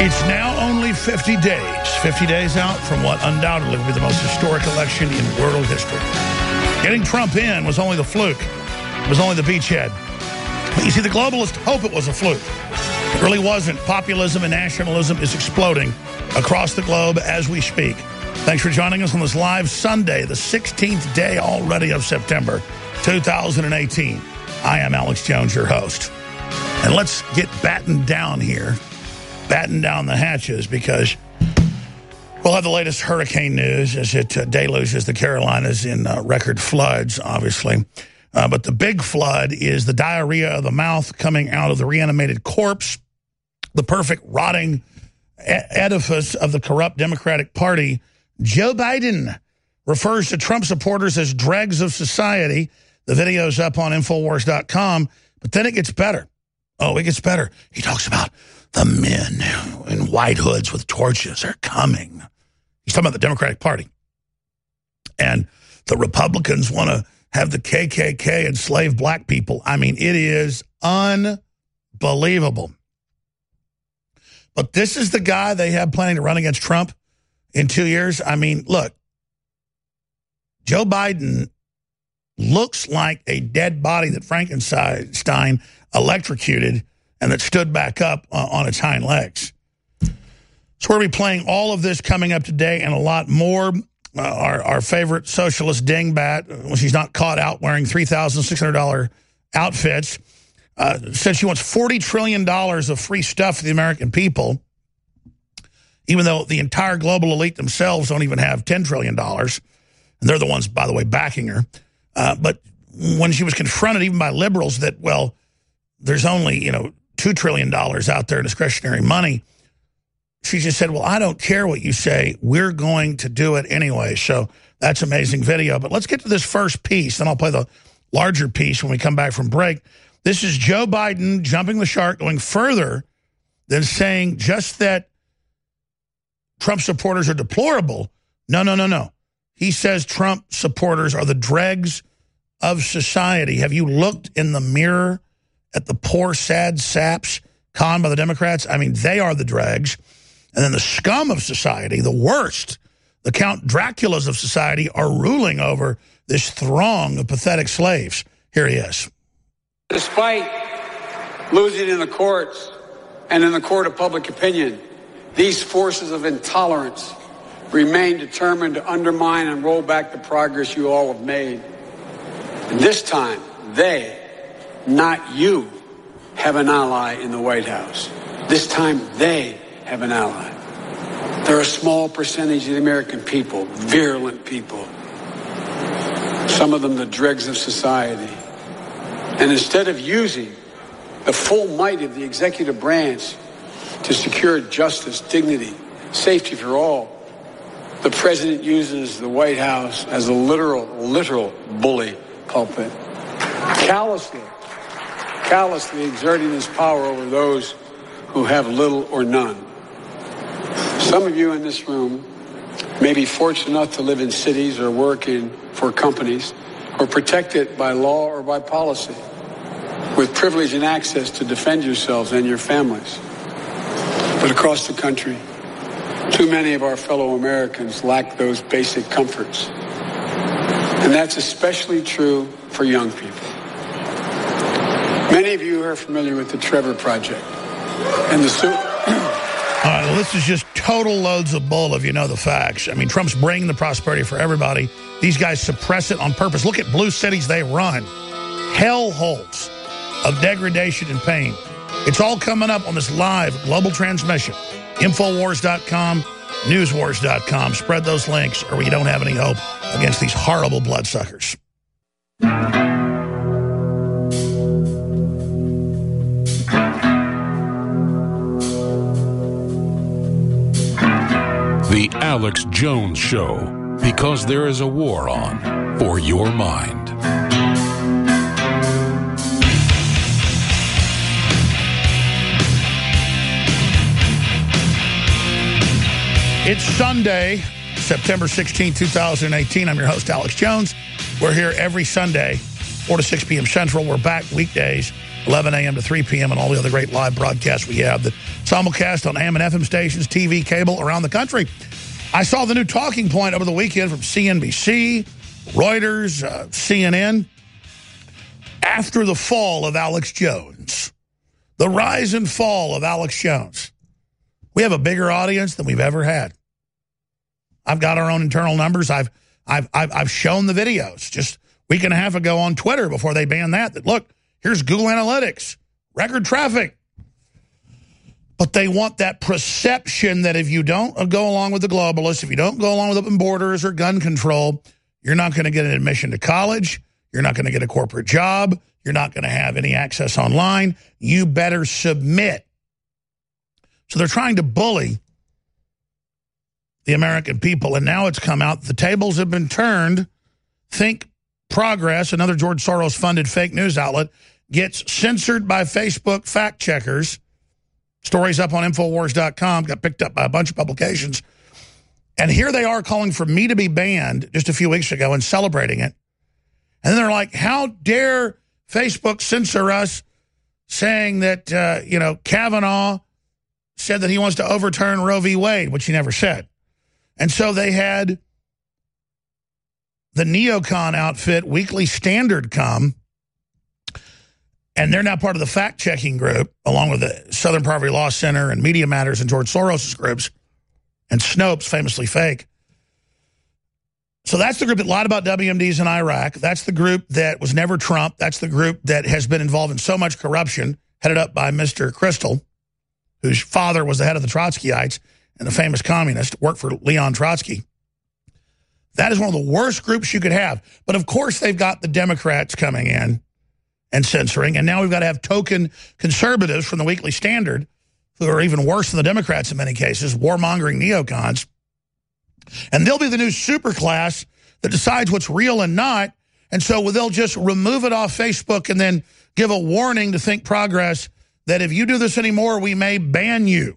It's now only 50 days out from what undoubtedly will be the most historic election in world history. Getting Trump in was only the fluke. It was only the beachhead. But you see, the globalists hope it was a fluke. It really wasn't. Populism and nationalism is exploding across the globe as we speak. Thanks for joining us on this live Sunday, the 16th day already of September 2018. I am Alex Jones, your host. And let's get battened down here. Batten down the hatches, because we'll have the latest hurricane news as it deluges the Carolinas in record floods, obviously. But the big flood is the diarrhea of the mouth coming out of the reanimated corpse, the perfect rotting edifice of the corrupt Democratic Party. Joe Biden refers to Trump supporters as dregs of society. The video's up on Infowars.com, but then it gets better. Oh, it gets better. He talks about the men in white hoods with torches are coming. He's talking about the Democratic Party. And the Republicans want to have the KKK enslave black people. I mean, it is unbelievable. But this is the guy they have planning to run against Trump in 2 years. I mean, look, Joe Biden looks like a dead body that Frankenstein electrocuted and that stood back up on its hind legs. So we're going to be playing all of this coming up today and a lot more. Our favorite socialist dingbat, when she's not caught out wearing $3,600 outfits, said she wants $40 trillion of free stuff for the American people, even though the entire global elite themselves don't even have $10 trillion. And they're the ones, by the way, backing her. But when she was confronted even by liberals that, well, there's only, $2 trillion out there in discretionary money, she just said, well, I don't care what you say. We're going to do it anyway. So that's amazing video. But let's get to this first piece, then I'll play the larger piece when we come back from break. This is Joe Biden jumping the shark, going further than saying just that Trump supporters are deplorable. No. He says Trump supporters are the dregs of society. Have you looked in the mirror at the poor, sad saps conned by the Democrats? I mean, they are the dregs. And then the scum of society, the worst, the Count Draculas of society, are ruling over this throng of pathetic slaves. Here he is. Despite losing in the courts and in the court of public opinion, these forces of intolerance remain determined to undermine and roll back the progress you all have made. And this time, they, not you, have an ally in the White House. This time, they have an ally. They're a small percentage of the American people, virulent people. Some of them the dregs of society. And instead of using the full might of the executive branch to secure justice, dignity, safety for all, the president uses the White House as a literal bully pulpit, callously exerting his power over those who have little or none. Some of you in this room may be fortunate enough to live in cities or work for companies or protected by law or by policy, with privilege and access to defend yourselves and your families. But across the country, too many of our fellow Americans lack those basic comforts. And that's especially true for young people. Many of you are familiar with the Trevor Project and the All right, well, this is just total loads of bull if you know the facts. I mean, Trump's bringing the prosperity for everybody. These guys suppress it on purpose. Look at blue cities they run. Hellholes of degradation and pain. It's all coming up on this live global transmission. Infowars.com, Newswars.com. Spread those links or we don't have any hope against these horrible bloodsuckers. The Alex Jones Show, because there is a war on for your mind. It's Sunday, September 16, 2018. I'm your host, Alex Jones. We're here every Sunday 4 to 6 p.m. Central. We're back weekdays, 11 a.m. to 3 p.m. and all the other great live broadcasts we have. The simulcast on AM and FM stations, TV, cable around the country. I saw the new talking point over the weekend from CNBC, Reuters, CNN. After the fall of Alex Jones, the rise and fall of Alex Jones, we have a bigger audience than we've ever had. I've got our own internal numbers. I've shown the videos just a week and a half ago on Twitter before they banned that look, here's Google Analytics, record traffic. But they want that perception that if you don't go along with the globalists, if you don't go along with open borders or gun control, you're not going to get an admission to college. You're not going to get a corporate job. You're not going to have any access online. You better submit. So they're trying to bully the American people, and now it's come out. The tables have been turned. Think Progress, another George Soros-funded fake news outlet, gets censored by Facebook fact checkers. Stories up on Infowars.com, got picked up by a bunch of publications. And here they are calling for me to be banned just a few weeks ago and celebrating it. And then they're like, how dare Facebook censor us, saying that, Kavanaugh said that he wants to overturn Roe v. Wade, which he never said. And so they had the neocon outfit, Weekly Standard, come, and they're now part of the fact-checking group, along with the Southern Poverty Law Center and Media Matters and George Soros' groups, and Snopes, famously fake. So that's the group that lied about WMDs in Iraq. That's the group that was never Trump. That's the group that has been involved in so much corruption, headed up by Mr. Kristol, whose father was the head of the Trotskyites and a famous communist, worked for Leon Trotsky. That is one of the worst groups you could have. But, of course, they've got the Democrats coming in and censoring, and now we've got to have token conservatives from the Weekly Standard, who are even worse than the Democrats in many cases, warmongering neocons. And they'll be the new superclass that decides what's real and not. And so they'll just remove it off Facebook and then give a warning to Think Progress that if you do this anymore, we may ban you.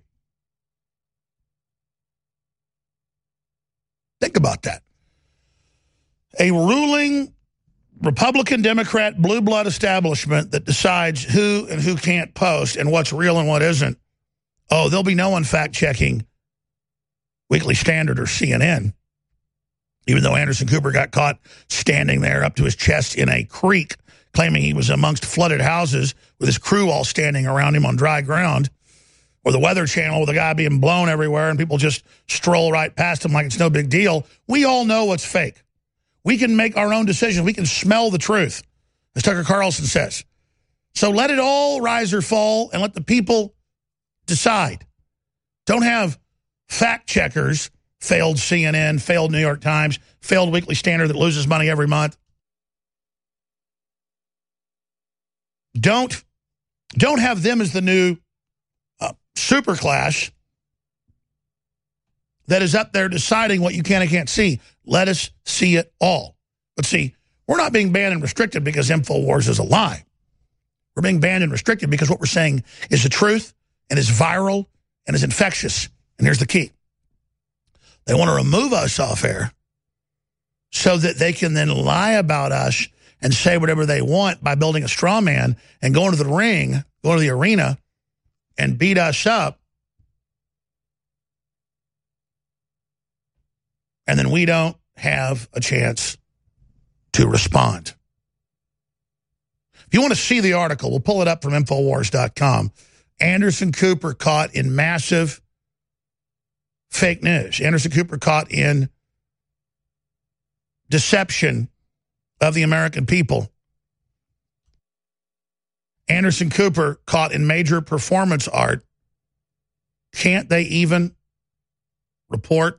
Think about that. A ruling Republican, Democrat, blue blood establishment that decides who and who can't post and what's real and what isn't. Oh, there'll be no one fact-checking Weekly Standard or CNN, even though Anderson Cooper got caught standing there up to his chest in a creek, claiming he was amongst flooded houses with his crew all standing around him on dry ground, or the Weather Channel with a guy being blown everywhere and people just stroll right past him like it's no big deal. We all know what's fake. We can make our own decisions. We can smell the truth, as Tucker Carlson says. So let it all rise or fall and let the people decide. Don't have fact checkers, failed CNN, failed New York Times, failed Weekly Standard that loses money every month. Don't have them as the new superclass that is up there deciding what you can and can't see. Let us see it all. But see, we're not being banned and restricted because InfoWars is a lie. We're being banned and restricted because what we're saying is the truth and is viral and is infectious. And here's the key. They want to remove us off air so that they can then lie about us and say whatever they want by building a straw man and going to the ring, going to the arena, and beat us up. And then we don't have a chance to respond. If you want to see the article, we'll pull it up from Infowars.com. Anderson Cooper caught in massive fake news. Anderson Cooper caught in deception of the American people. Anderson Cooper caught in major performance art. Can't they even report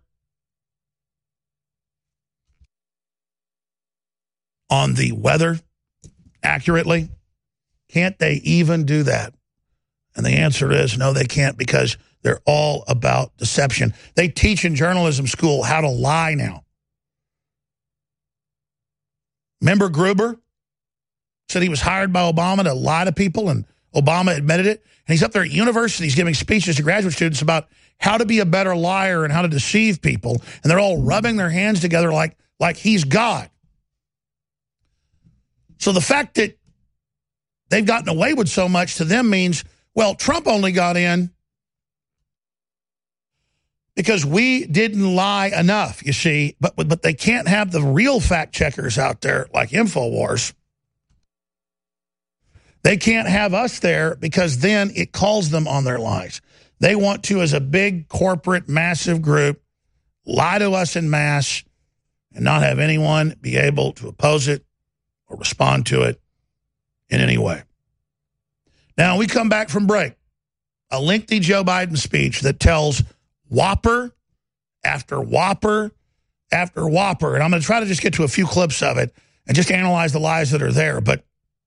on the weather accurately? Can't they even do that? And the answer is no, they can't, because they're all about deception. They teach in journalism school how to lie now. Remember Gruber said he was hired by Obama to lie to people, and Obama admitted it. And he's up there at universities giving speeches to graduate students about how to be a better liar and how to deceive people. And they're all rubbing their hands together like he's God. So the fact that they've gotten away with so much to them means, well, Trump only got in because we didn't lie enough, you see. But they can't have the real fact checkers out there like InfoWars. They can't have us there because then it calls them on their lies. They want to, as a big corporate massive group, lie to us en masse and not have anyone be able to oppose it or respond to it in any way. Now, we come back from break. A lengthy Joe Biden speech that tells whopper after whopper after whopper. And I'm going to try to just get to a few clips of it and just analyze the lies that are there. But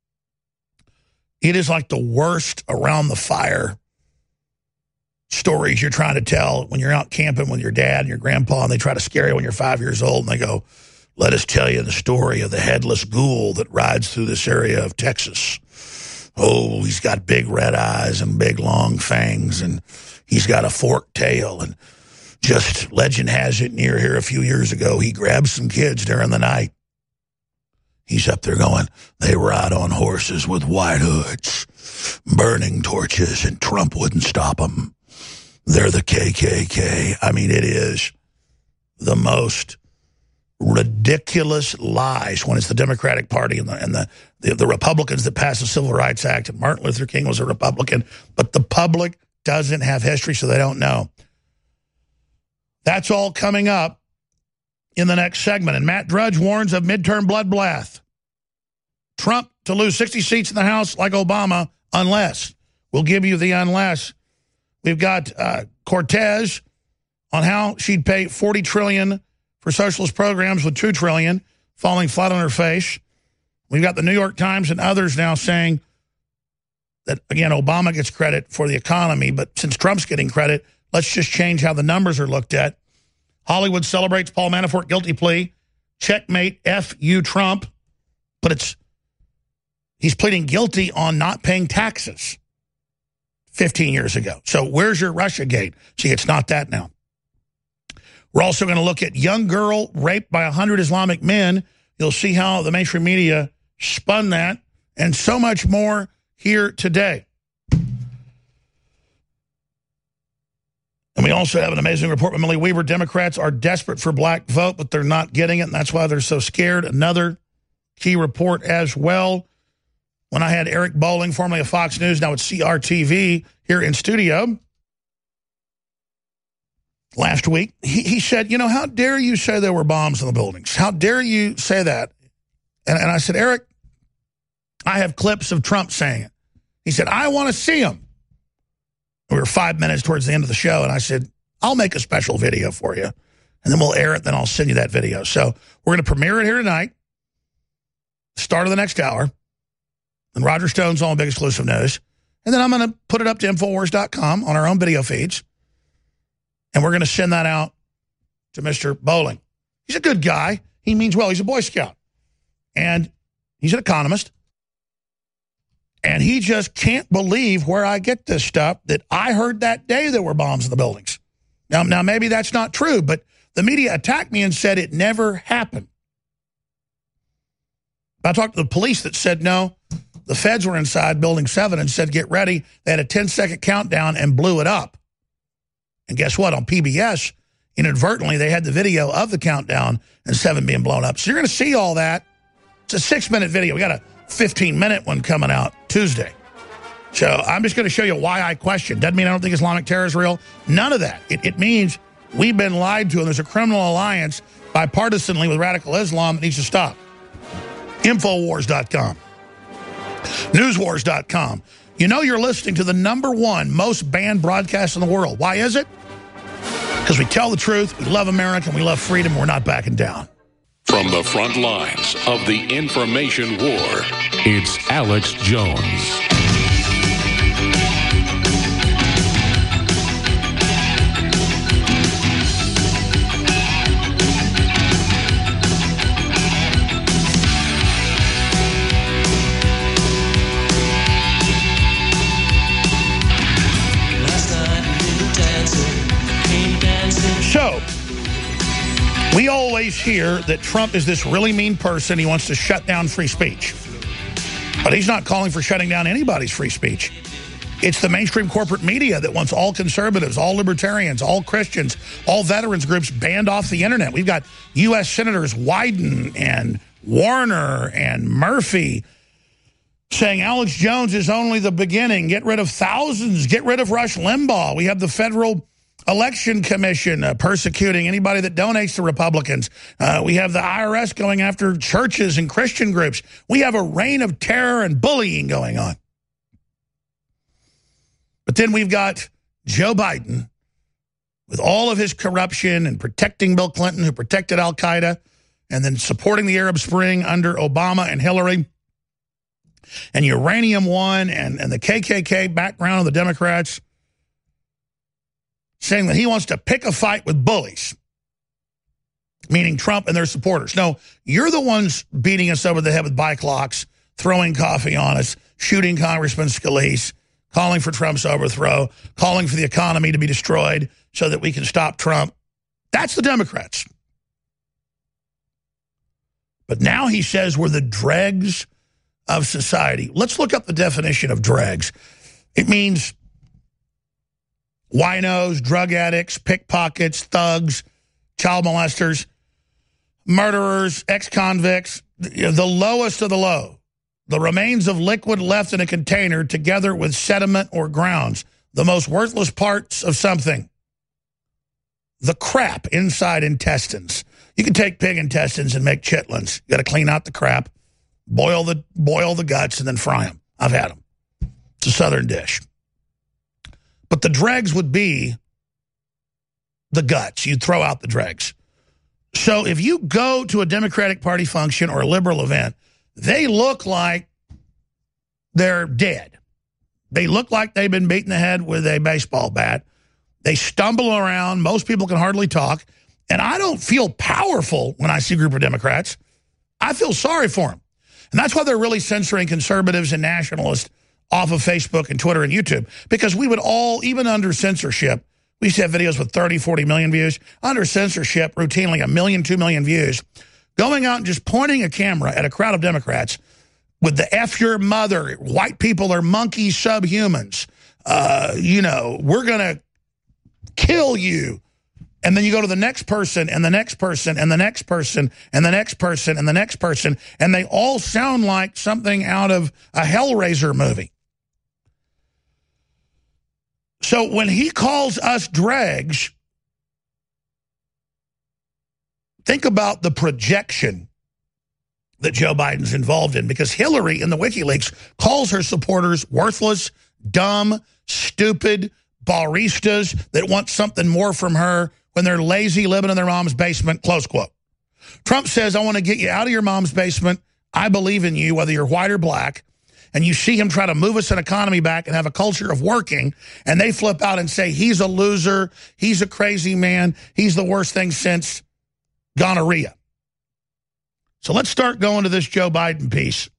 it is like the worst around the fire stories you're trying to tell when you're out camping with your dad and your grandpa, and they try to scare you when you're 5 years old, and they go, let us tell you the story of the headless ghoul that rides through this area of Texas. Oh, he's got big red eyes and big long fangs, and he's got a forked tail, and just legend has it near here a few years ago, he grabbed some kids during the night. He's up there going, they ride on horses with white hoods, burning torches, and Trump wouldn't stop them. They're the KKK. I mean, it is the most ridiculous lies when it's the Democratic Party and the Republicans that passed the Civil Rights Act, and Martin Luther King was a Republican, but the public doesn't have history, so they don't know. That's all coming up in the next segment. And Matt Drudge warns of midterm bloodbath. Trump to lose 60 seats in the House like Obama, unless. We'll give you the unless. We've got Cortez on how she'd pay $40 trillion for socialist programs with $2 trillion falling flat on her face. We've got the New York Times and others now saying that, again, Obama gets credit for the economy, but since Trump's getting credit, let's just change how the numbers are looked at. Hollywood celebrates Paul Manafort guilty plea. Checkmate, F you, Trump. But he's pleading guilty on not paying taxes 15 years ago. So where's your Russiagate? See, it's not that now. We're also going to look at young girl raped by 100 Islamic men. You'll see how the mainstream media spun that, and so much more here today. And we also have an amazing report by Millie Weaver. Democrats are desperate for black vote, but they're not getting it, and that's why they're so scared. Another key report as well. When I had Eric Bolling, formerly of Fox News, now at CRTV, here in studio last week, he said, you know, how dare you say there were bombs in the buildings? How dare you say that? And I said, Eric, I have clips of Trump saying it. He said, I want to see them. We were 5 minutes towards the end of the show, and I said, I'll make a special video for you, and then we'll air it, then I'll send you that video. So we're going to premiere it here tonight, start of the next hour, and Roger Stone's on Big Exclusive News. And then I'm going to put it up to Infowars.com on our own video feeds, and we're going to send that out to Mr. Bolling. He's a good guy. He means well. He's a Boy Scout, and he's an economist. And he just can't believe where I get this stuff that I heard that day there were bombs in the buildings. Now maybe that's not true, but the media attacked me and said it never happened. I talked to the police that said no. The feds were inside Building 7 and said, get ready. They had a 10-second countdown and blew it up. And guess what? On PBS, inadvertently, they had the video of the countdown and 7 being blown up. So you're going to see all that. It's a 6-minute video. We got a 15-minute one coming out Tuesday. So I'm just going to show you why I question. Doesn't mean I don't think Islamic terror is real. None of that. It means we've been lied to, and there's a criminal alliance bipartisanly with radical Islam that needs to stop. Infowars.com. Newswars.com. You know you're listening to the #1 most banned broadcast in the world. Why is it? Because we tell the truth, we love America, and we love freedom, we're not backing down. From the front lines of the information war, it's Alex Jones. So, we always hear that Trump is this really mean person. He wants to shut down free speech. But he's not calling for shutting down anybody's free speech. It's the mainstream corporate media that wants all conservatives, all libertarians, all Christians, all veterans groups banned off the internet. We've got U.S. Senators Wyden and Warner and Murphy saying Alex Jones is only the beginning. Get rid of thousands. Get rid of Rush Limbaugh. We have the Federal Election Commission persecuting anybody that donates to Republicans. We have the IRS going after churches and Christian groups. We have a reign of terror and bullying going on. But then we've got Joe Biden with all of his corruption and protecting Bill Clinton, who protected al-Qaeda, and then supporting the Arab Spring under Obama and Hillary, and Uranium One and the KKK background of the Democrats, saying that he wants to pick a fight with bullies, meaning Trump and their supporters. No, you're the ones beating us over the head with bike locks, throwing coffee on us, shooting Congressman Scalise, calling for Trump's overthrow, calling for the economy to be destroyed so that we can stop Trump. That's the Democrats. But now he says we're the dregs of society. Let's look up the definition of dregs. It means winos, drug addicts, pickpockets, thugs, child molesters, murderers, ex-convicts, the lowest of the low. The remains of liquid left in a container together with sediment or grounds. The most worthless parts of something. The crap inside intestines. You can take pig intestines and make chitlins. You got to clean out the crap, boil the guts, and then fry them. I've had them. It's a Southern dish. But the dregs would be the guts. You'd throw out the dregs. So if you go to a Democratic Party function or a liberal event, they look like they're dead. They look like they've been beaten in the head with a baseball bat. They stumble around. Most people can hardly talk. And I don't feel powerful when I see a group of Democrats. I feel sorry for them. And that's why they're really censoring conservatives and nationalists off of Facebook and Twitter and YouTube. Because we would all, even under censorship, we used to have videos with 30, 40 million views. Under censorship, routinely 1 million, 2 million views. Going out and just pointing a camera at a crowd of Democrats with the F your mother, white people are monkey subhumans, we're going to kill you. And then you go to the next person and the next person and the next person and the next person and the next person, and they all sound like something out of a Hellraiser movie. So when he calls us dregs, think about the projection that Joe Biden's involved in, because Hillary in the WikiLeaks calls her supporters worthless, dumb, stupid, baristas that want something more from her when they're lazy, living in their mom's basement, close quote. Trump says, I want to get you out of your mom's basement. I believe in you, whether you're white or black. And you see him try to move us an economy back and have a culture of working, and they flip out and say, he's a loser, he's a crazy man, he's the worst thing since gonorrhea. So let's start going to this Joe Biden piece.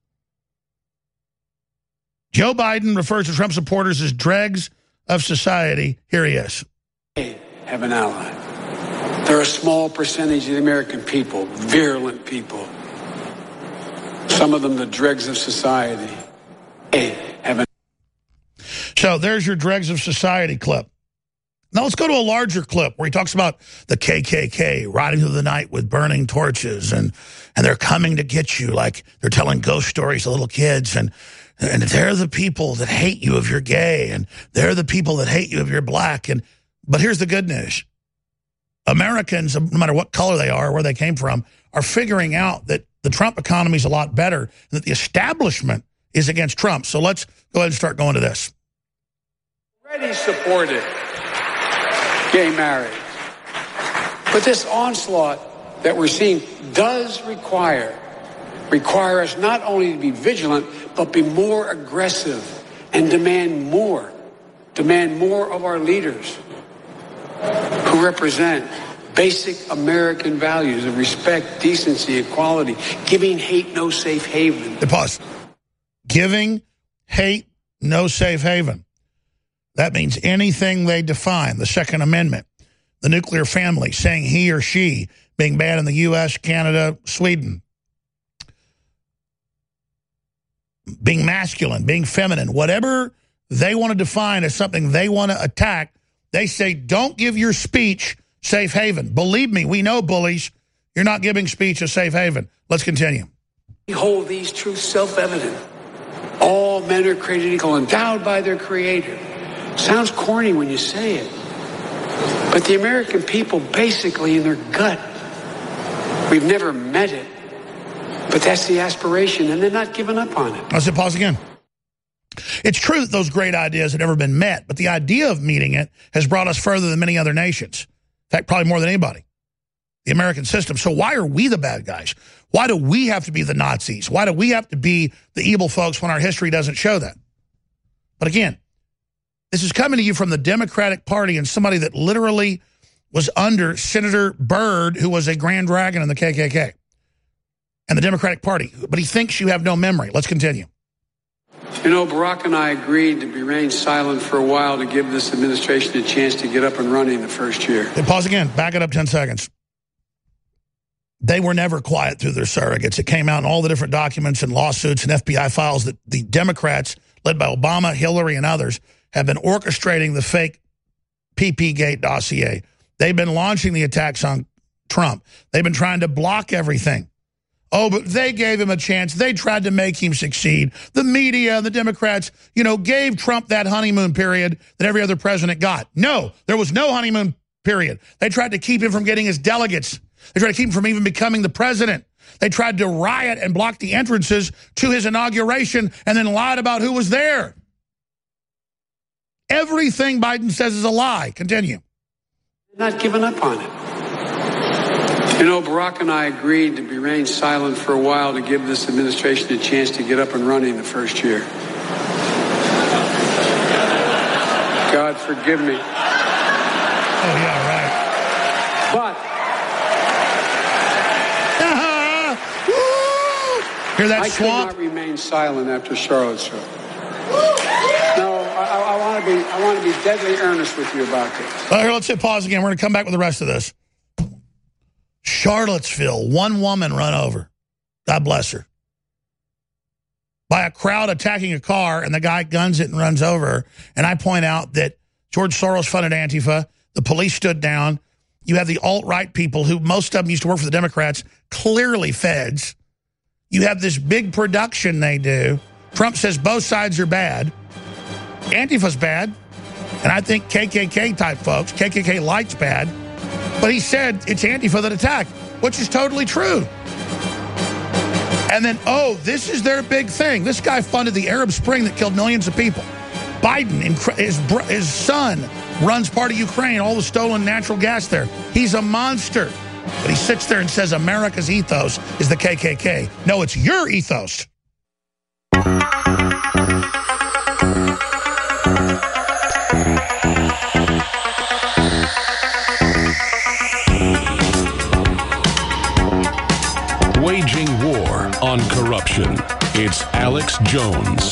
Joe Biden refers to Trump supporters as dregs of society. Here he is. Have an ally. They're a small percentage of the American people, virulent people. Some of them the dregs of society. So there's your dregs of society clip. Now let's go to a larger clip where he talks about the KKK riding through the night with burning torches, and they're coming to get you, like they're telling ghost stories to little kids, and they're the people that hate you if you're gay, and they're the people that hate you if you're black. But here's the good news. Americans, no matter what color they are or where they came from, are figuring out that the Trump economy is a lot better, and that the establishment is against Trump. So let's go ahead and start going to this. Already supported gay marriage. But this onslaught that we're seeing does require us not only to be vigilant, but be more aggressive and demand more of our leaders who represent basic American values of respect, decency, equality, giving hate no safe haven. Pause. Giving hate no safe haven. That means anything they define, the Second Amendment, the nuclear family, saying he or she, being banned in the U.S., Canada, Sweden. being masculine, being feminine, whatever they want to define as something they want to attack, they say, don't give your speech safe haven. Believe me, we know, bullies, you're not giving speech a safe haven. Let's continue. We hold these truths self-evident. All men are created equal, endowed by their Creator. Sounds corny when you say it. But the American people, basically, in their gut, we've never met it. But that's the aspiration, and they're not giving up on it. I'll say pause again. It's true that those great ideas have never been met, but the idea of meeting it has brought us further than many other nations. In fact, probably more than anybody. The American system. So why are we the bad guys? Why do we have to be the Nazis? Why do we have to be the evil folks when our history doesn't show that? But again, this is coming to you from the Democratic Party and somebody that literally was under Senator Byrd, who was a Grand Dragon in the KKK and the Democratic Party. But he thinks you have no memory. Let's continue. You know, Barack and I agreed to remain silent for a while to give this administration a chance to get up and running the first year. Hey, pause again. Back it up 10 seconds. They were never quiet through their surrogates. It came out in all the different documents and lawsuits and FBI files that the Democrats, led by Obama, Hillary, and others, have been orchestrating the fake PP-Gate dossier. They've been launching the attacks on Trump. They've been trying to block everything. Oh, but they gave him a chance. They tried to make him succeed. The media and the Democrats, gave Trump that honeymoon period that every other president got. No, there was no honeymoon period. They tried to keep him from getting his delegates. They tried to keep him from even becoming the president. They tried to riot and block the entrances to his inauguration and then lied about who was there. Everything Biden says is a lie. Continue. Not giving up on it. You know, Barack and I agreed to remain silent for a while to give this administration a chance to get up and running the first year. God forgive me. Oh, yeah, right. But hear that I swamp? could not remain silent after Charlottesville. No, I want to be deadly earnest with you about this. Here, let's hit pause again. We're going to come back with the rest of this. Charlottesville, one woman run over. God bless her. By a crowd attacking a car, and the guy guns it and runs over her. And I point out that George Soros funded Antifa. The police stood down. You have the alt-right people who most of them used to work for the Democrats, clearly feds. You have this big production they do. Trump says both sides are bad. Antifa's bad. And I think KKK type folks, KKK light's bad. But he said it's Antifa that attacked, which is totally true. And then, this is their big thing. This guy funded the Arab Spring that killed millions of people. Biden, his son, runs part of Ukraine, all the stolen natural gas there. He's a monster. But he sits there and says America's ethos is the KKK. No, it's your ethos. Waging war on corruption. It's Alex Jones.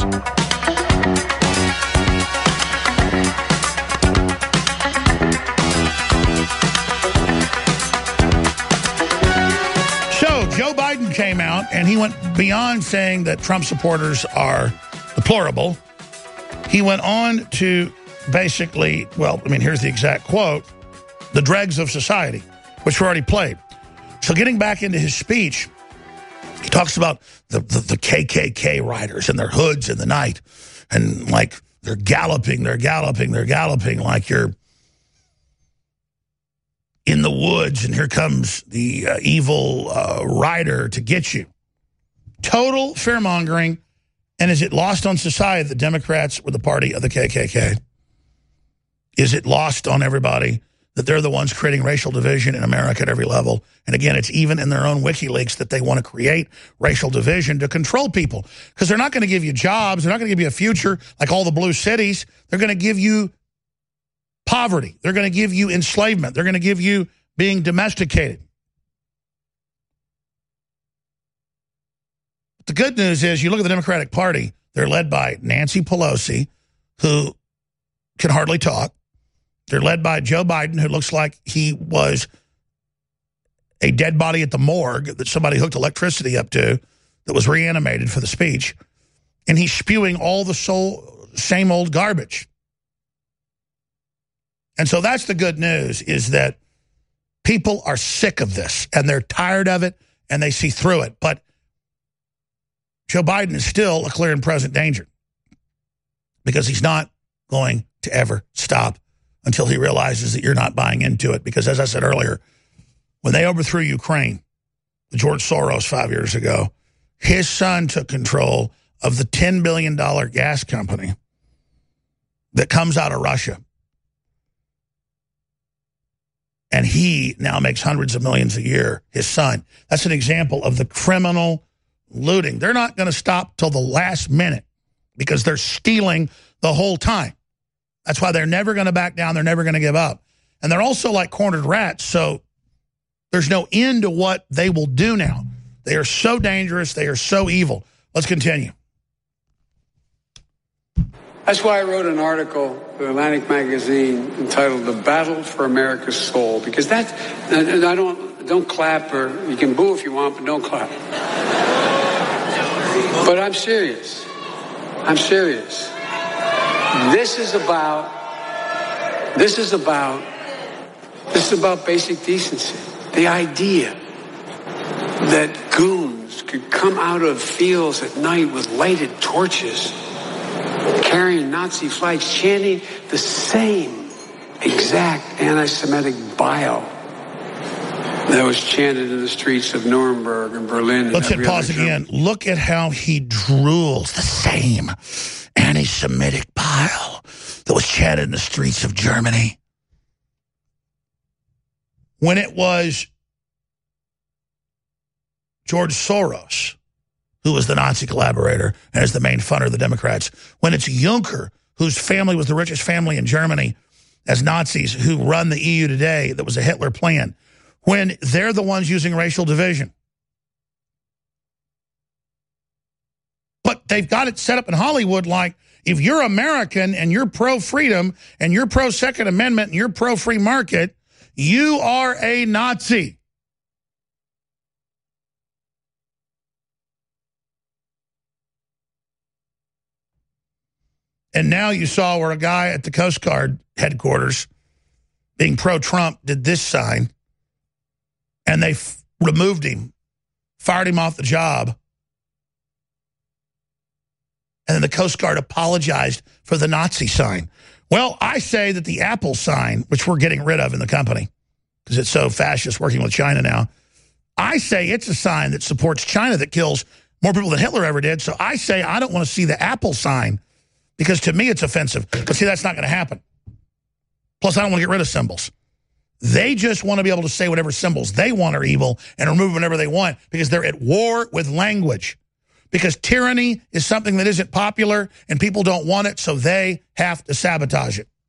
So Joe Biden came out and he went beyond saying that Trump supporters are deplorable. He went on to basically, here's the exact quote, the dregs of society, which we already played. So getting back into his speech, he talks about the KKK riders and their hoods in the night. And like they're galloping like you're in the woods. And here comes the evil rider to get you. Total fear-mongering. And is it lost on society that Democrats were the party of the KKK? Is it lost on everybody that they're the ones creating racial division in America at every level? And again, it's even in their own WikiLeaks that they want to create racial division to control people. Because they're not going to give you jobs. They're not going to give you a future like all the blue cities. They're going to give you poverty. They're going to give you enslavement. They're going to give you being domesticated. The good news is you look at the Democratic Party, they're led by Nancy Pelosi, who can hardly talk. They're led by Joe Biden, who looks like he was a dead body at the morgue that somebody hooked electricity up to that was reanimated for the speech. And he's spewing all the same old garbage. And so that's the good news, is that people are sick of this, and they're tired of it, and they see through it. But Joe Biden is still a clear and present danger, because he's not going to ever stop until he realizes that you're not buying into it. Because as I said earlier, when they overthrew Ukraine, George Soros 5 years ago, his son took control of the $10 billion gas company that comes out of Russia. And he now makes hundreds of millions a year, his son. That's an example of the criminal looting. They're not going to stop till the last minute, because they're stealing the whole time. That's why they're never going to back down. They're never going to give up. And they're also like cornered rats, so there's no end to what they will do now. They are so dangerous. They are so evil. Let's continue. That's why I wrote an article for Atlantic Magazine entitled "The Battle for America's Soul," because that's, and I don't clap, or you can boo if you want, but don't clap. But I'm serious. I'm serious. This is about basic decency. The idea that goons could come out of fields at night with lighted torches, carrying Nazi flags, chanting the same exact anti-Semitic bile that was chanted in the streets of Nuremberg and Berlin. Let's hit pause again. Look at how he drools. The same anti-Semitic bile that was chanted in the streets of Germany. When it was George Soros who was the Nazi collaborator and is the main funder of the Democrats, when it's Juncker, whose family was the richest family in Germany as Nazis, who run the EU today, that was a Hitler plan, when they're the ones using racial division. But they've got it set up in Hollywood like, if you're American and you're pro-freedom and you're pro-Second Amendment and you're pro-free market, you are a Nazi. And now you saw where a guy at the Coast Guard headquarters, being pro-Trump, did this sign, and they removed him, fired him off the job. And then the Coast Guard apologized for the Nazi sign. Well, I say that the Apple sign, which we're getting rid of in the company because it's so fascist working with China now, I say it's a sign that supports China that kills more people than Hitler ever did. So I say I don't want to see the Apple sign because to me it's offensive. But see, that's not going to happen. Plus, I don't want to get rid of symbols. They just want to be able to say whatever symbols they want are evil and remove them whenever they want because they're at war with language. Because tyranny is something that isn't popular and people don't want it, so they have to sabotage it.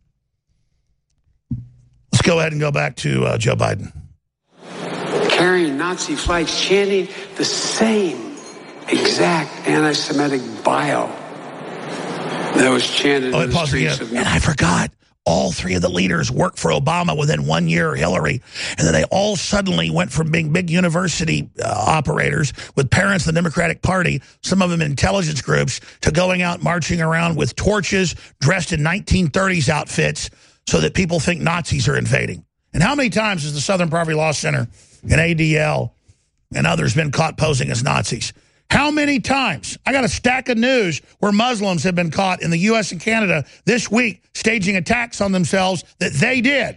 Let's go ahead and go back to Joe Biden. Carrying Nazi flags, chanting the same exact anti-Semitic bile that was chanted in the streets of... And I forgot. All three of the leaders worked for Obama within 1 year, Hillary. And then they all suddenly went from being big university operators with parents in the Democratic Party, some of them in intelligence groups, to going out marching around with torches, dressed in 1930s outfits so that people think Nazis are invading. And how many times has the Southern Poverty Law Center and ADL and others been caught posing as Nazis? How many times? I got a stack of news where Muslims have been caught in the U.S. and Canada this week staging attacks on themselves that they did.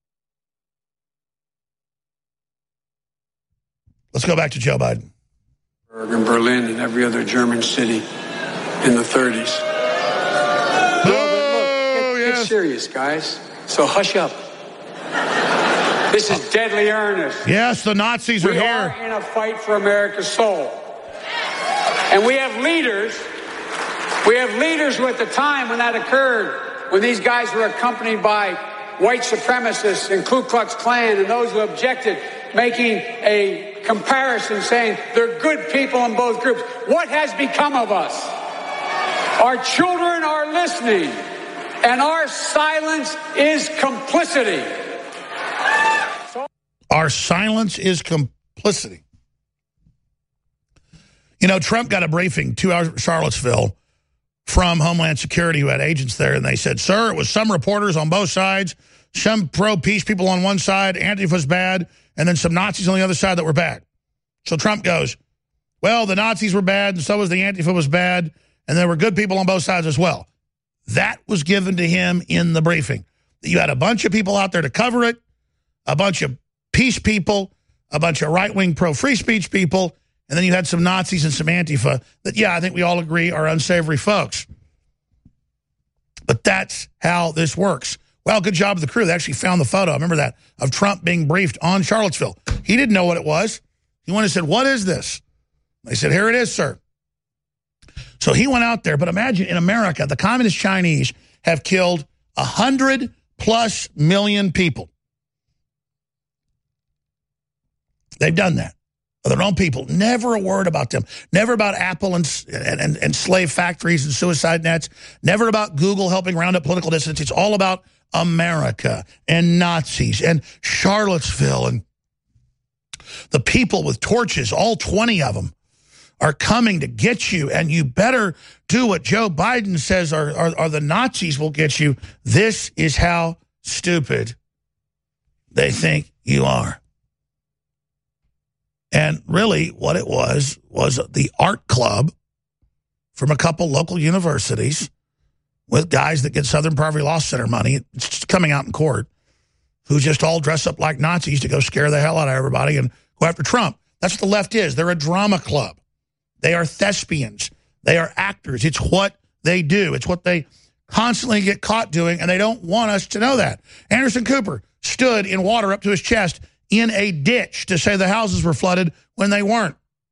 Let's go back to Joe Biden. In Berlin and every other German city in the 30s. Get serious, guys. So hush up. This is deadly earnest. Yes, the Nazis are here. We are in a fight for America's soul. And we have leaders who at the time when that occurred, when these guys were accompanied by white supremacists and Ku Klux Klan and those who objected, making a comparison saying they're good people in both groups. What has become of us? Our children are listening, and our silence is complicity. Our silence is complicity. You know, Trump got a briefing 2 hours at Charlottesville from Homeland Security who had agents there, and they said, sir, it was some reporters on both sides, some pro-peace people on one side, Antifa's bad, and then some Nazis on the other side that were bad. So Trump goes, well, the Nazis were bad, and so was the Antifa was bad, and there were good people on both sides as well. That was given to him in the briefing. You had a bunch of people out there to cover it, a bunch of peace people, a bunch of right-wing pro-free speech people, and then you had some Nazis and some Antifa that, yeah, I think we all agree are unsavory folks. But that's how this works. Well, good job of the crew. They actually found the photo. I remember that, of Trump being briefed on Charlottesville. He didn't know what it was. He went and said, what is this? They said, here it is, sir. So he went out there. But imagine in America, the communist Chinese have killed 100+ million people. They've done that. Their own people. Never a word about them. Never about Apple and slave factories and suicide nets. Never about Google helping round up political dissidents. It's all about America and Nazis and Charlottesville. And the people with torches, all 20 of them, are coming to get you. And you better do what Joe Biden says or the Nazis will get you. This is how stupid they think you are. And really what it was the art club from a couple local universities with guys that get Southern Poverty Law Center money. It's coming out in court, who just all dress up like Nazis to go scare the hell out of everybody and go after Trump. That's what the left is. They're a drama club. They are thespians. They are actors. It's what they do. It's what they constantly get caught doing, and they don't want us to know that. Anderson Cooper stood in water up to his chest in a ditch to say the houses were flooded when they weren't.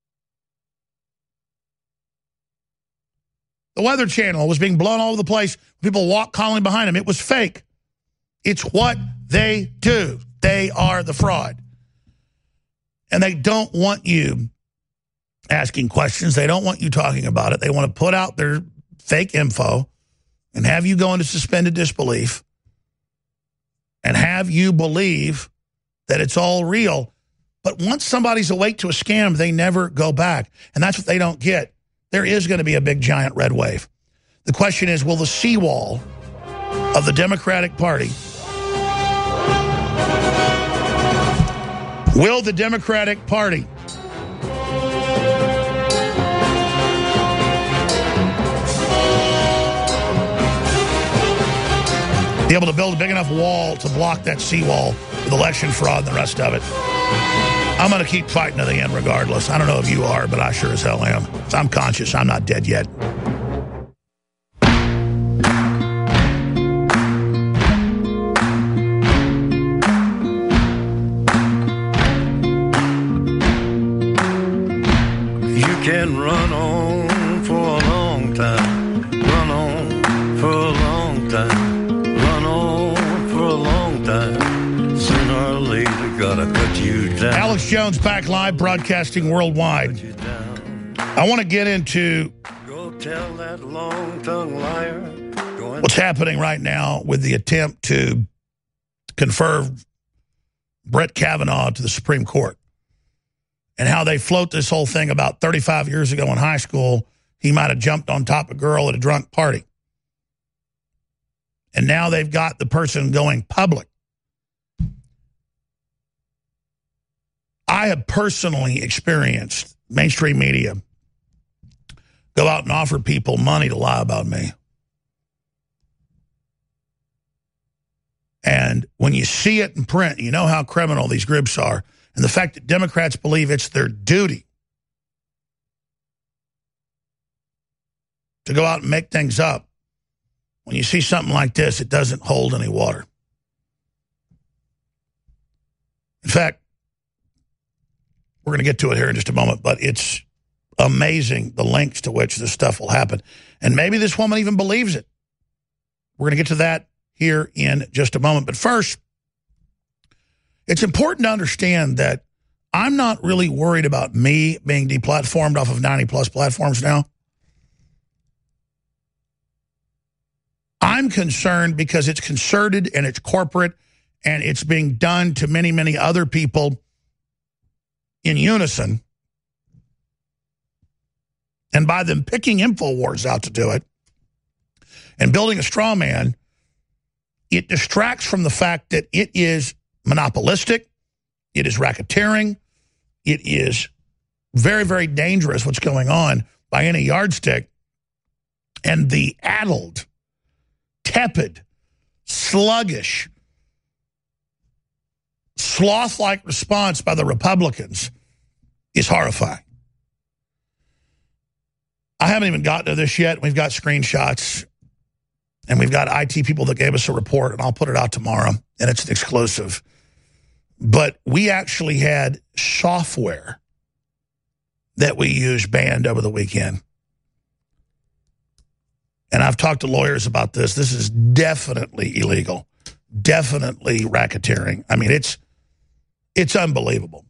The Weather Channel was being blown all over the place. People walked calmly behind him. It was fake. It's what they do. They are the fraud. And they don't want you asking questions. They don't want you talking about it. They want to put out their fake info and have you go into suspended disbelief and have you believe that it's all real. But once somebody's awake to a scam, they never go back. And that's what they don't get. There is going to be a big, giant red wave. The question is, will the seawall of the Democratic Party, will the Democratic Party be able to build a big enough wall to block that seawall with election fraud and the rest of it? I'm going to keep fighting to the end regardless. I don't know if you are, but I sure as hell am. I'm conscious. I'm not dead yet. You can run on for a long time. Run on for a long time. Run on for a long time. Sooner or later, gotta cut you down. Alex Jones back live, broadcasting worldwide. I want to get into Go tell that long-tongued liar. what's happening right now with the attempt to confer Brett Kavanaugh to the Supreme Court and how they float this whole thing about 35 years ago in high school. He might have jumped on top of a girl at a drunk party. And now they've got the person going public. I have personally experienced mainstream media go out and offer people money to lie about me. And when you see it in print, you know how criminal these groups are. And the fact that Democrats believe it's their duty to go out and make things up. When you see something like this, it doesn't hold any water. In fact, we're going to get to it here in just a moment, but it's amazing the lengths to which this stuff will happen. And maybe this woman even believes it. We're going to get to that here in just a moment. But first, it's important to understand that I'm not really worried about me being deplatformed off of 90-plus platforms now. I'm concerned because it's concerted and it's corporate and it's being done to many, many other people in unison. And by them picking InfoWars out to do it and building a straw man, it distracts from the fact that it is monopolistic, it is racketeering, it is very, very dangerous what's going on by any yardstick. And the addled, tepid, sluggish, sloth-like response by the Republicans is horrifying. I haven't even gotten to this yet. We've got screenshots, and we've got IT people that gave us a report, and I'll put it out tomorrow, and it's an exclusive. But we actually had software that we used banned over the weekend. And I've talked to lawyers about this. This is definitely illegal, definitely racketeering. I mean, it's unbelievable.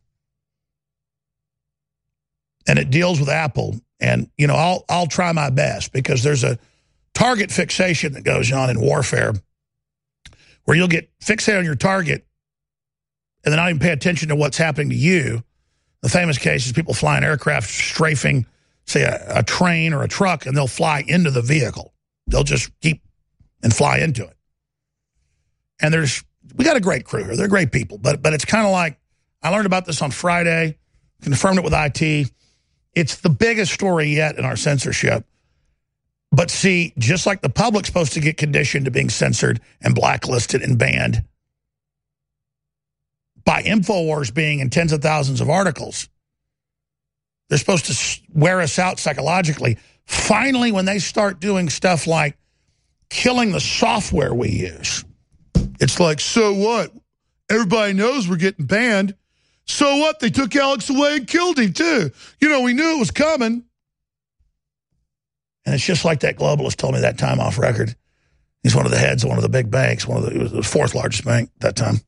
And it deals with Apple. And, you know, I'll try my best, because there's a target fixation that goes on in warfare where you'll get fixated on your target and then not even pay attention to what's happening to you. The famous case is people flying aircraft strafing, say, a train or a truck, and they'll fly into the vehicle. They'll just keep and fly into it. And we got a great crew here. They're great people. But it's kind of like, I learned about this on Friday, confirmed it with IT. It's the biggest story yet in our censorship. But see, just like the public's supposed to get conditioned to being censored and blacklisted and banned, by InfoWars being in tens of thousands of articles, they're supposed to wear us out psychologically. Finally, when they start doing stuff like killing the software we use, it's like, so what? Everybody knows we're getting banned. So what? They took Alex away and killed him, too. You know, we knew it was coming. And it's just like that globalist told me that time off record. He's one of the heads of one of the big banks, it was the fourth largest bank at that time.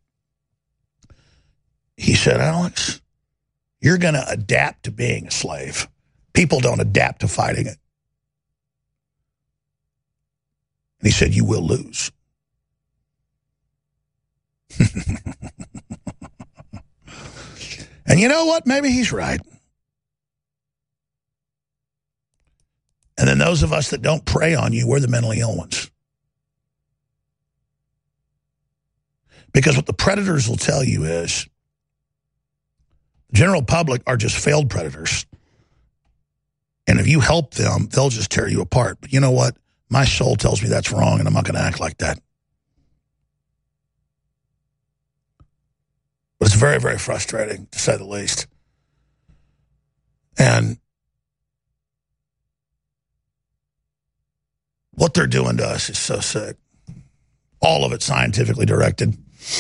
He said, Alex, you're going to adapt to being a slave. People don't adapt to fighting it. And he said, you will lose. And you know what? Maybe he's right. And then those of us that don't prey on you, we're the mentally ill ones. Because what the predators will tell you is the general public are just failed predators. And if you help them, they'll just tear you apart. But you know what? My soul tells me that's wrong, and I'm not going to act like that. But it's very, very frustrating, to say the least. And what they're doing to us is so sick. All of it scientifically directed.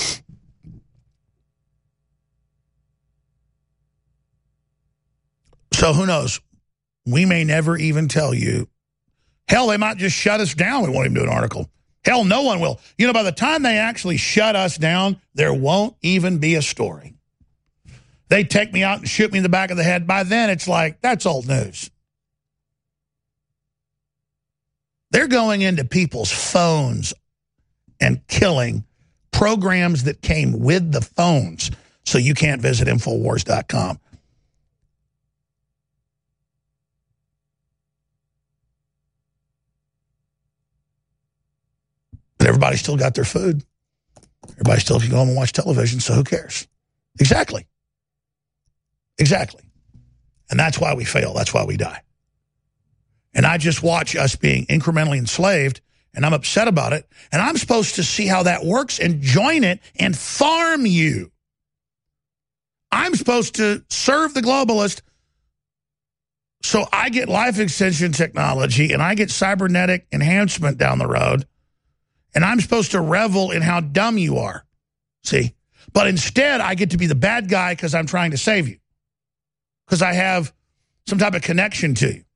So who knows? We may never even tell you. Hell, they might just shut us down. We won't even do an article. Hell, no one will. You know, by the time they actually shut us down, there won't even be a story. They take me out and shoot me in the back of the head. By then, it's like, that's old news. They're going into people's phones and killing programs that came with the phones, so you can't visit Infowars.com. But everybody still got their food. Everybody still can go home and watch television, so who cares? Exactly. Exactly. And that's why we fail. That's why we die. And I just watch us being incrementally enslaved, and I'm upset about it. And I'm supposed to see how that works and join it and farm you. I'm supposed to serve the globalist so I get life extension technology and I get cybernetic enhancement down the road. And I'm supposed to revel in how dumb you are. See? But instead, I get to be the bad guy because I'm trying to save you. Because I have some type of connection to you.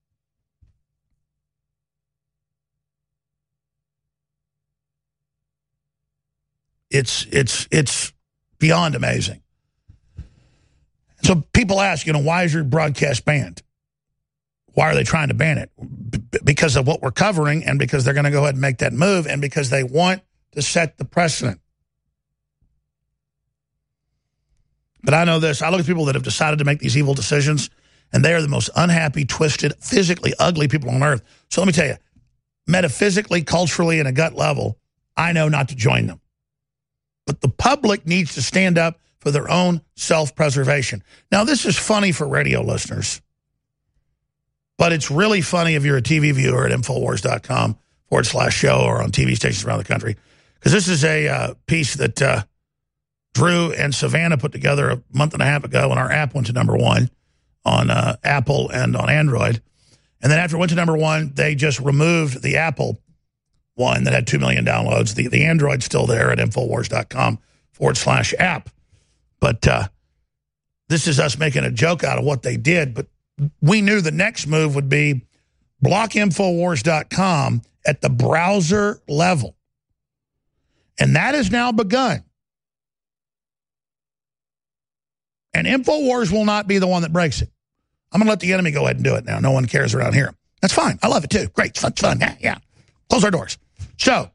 It's beyond amazing. So people ask, why is your broadcast banned? Why are they trying to ban it? Because of what we're covering, and because they're going to go ahead and make that move, and because they want to set the precedent. But I know this. I look at people that have decided to make these evil decisions, And they are the most unhappy, twisted, physically ugly people on earth. So let me tell you, metaphysically, culturally, and a gut level, I know not to join them. But the public needs to stand up for their own self-preservation. Now, this is funny for radio listeners, but it's really funny if you're a TV viewer at Infowars.com/show or on TV stations around the country, because this is a piece that Drew and Savannah put together a month and a half ago when our app went to #1 on Apple and on Android. And then after it went to #1, they just removed the Apple one that had 2 million downloads. The Android's still there at Infowars.com/app. But this is us making a joke out of what they did. But we knew the next move would be block Infowars.com at the browser level. And that has now begun. And Infowars will not be the one that breaks it. I'm going to let the enemy go ahead and do it now. No one cares around here. That's fine. I love it too. Great. It's fun. Yeah. Close our doors. So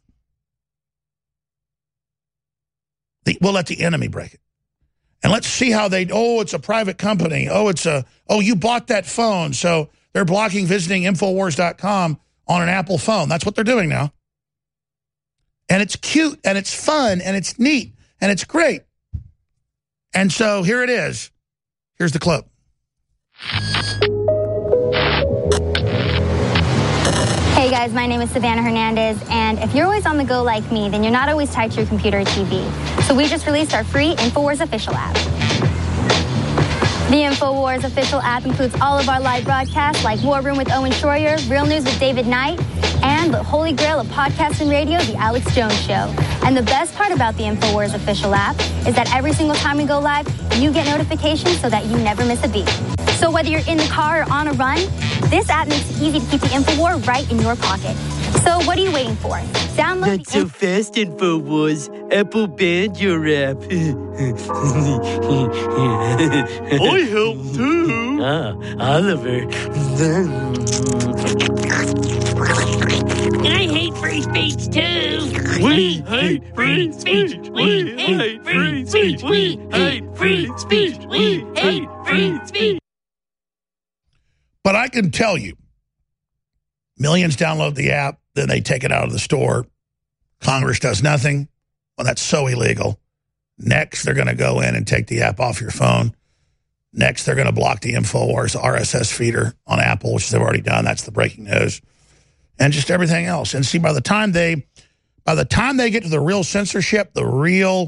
we'll let the enemy break it. And let's see how it's a private company. You bought that phone. So they're blocking visiting Infowars.com on an Apple phone. That's what they're doing now. And it's cute and it's fun and it's neat and it's great. And so here it is. Here's the clip. Hey guys, my name is Savannah Hernandez, and if you're always on the go like me, then you're not always tied to your computer or TV. So we just released our free Infowars official app. The Infowars official app includes all of our live broadcasts like War Room with Owen Schroyer, Real News with David Knight, and the holy grail of podcast and radio, The Alex Jones Show. And the best part about the Infowars official app is that every single time we go live, you get notifications so that you never miss a beat. So whether you're in the car or on a run, this app makes it easy to keep the Infowar right in your pocket. So what are you waiting for? Download Not so fast, Infowars. Apple banned your app. I help too. Oliver. I hate free speech too. We hate free speech. We hate free speech. We hate free speech. We hate free speech. But I can tell you, millions download the app, then they take it out of the store. Congress does nothing. Well, that's so illegal. Next, they're going to go in and take the app off your phone. Next, they're going to block the Infowars RSS feeder on Apple, which they've already done. That's the breaking news. And just everything else. And see, by the time they get to the real censorship, the real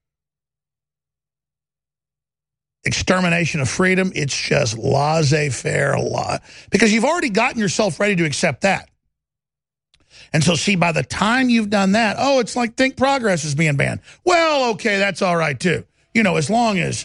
extermination of freedom, it's just laissez-faire because you've already gotten yourself ready to accept that. And so, see, by the time you've done that, it's like Think Progress is being banned. Well, okay, that's all right, too. As long as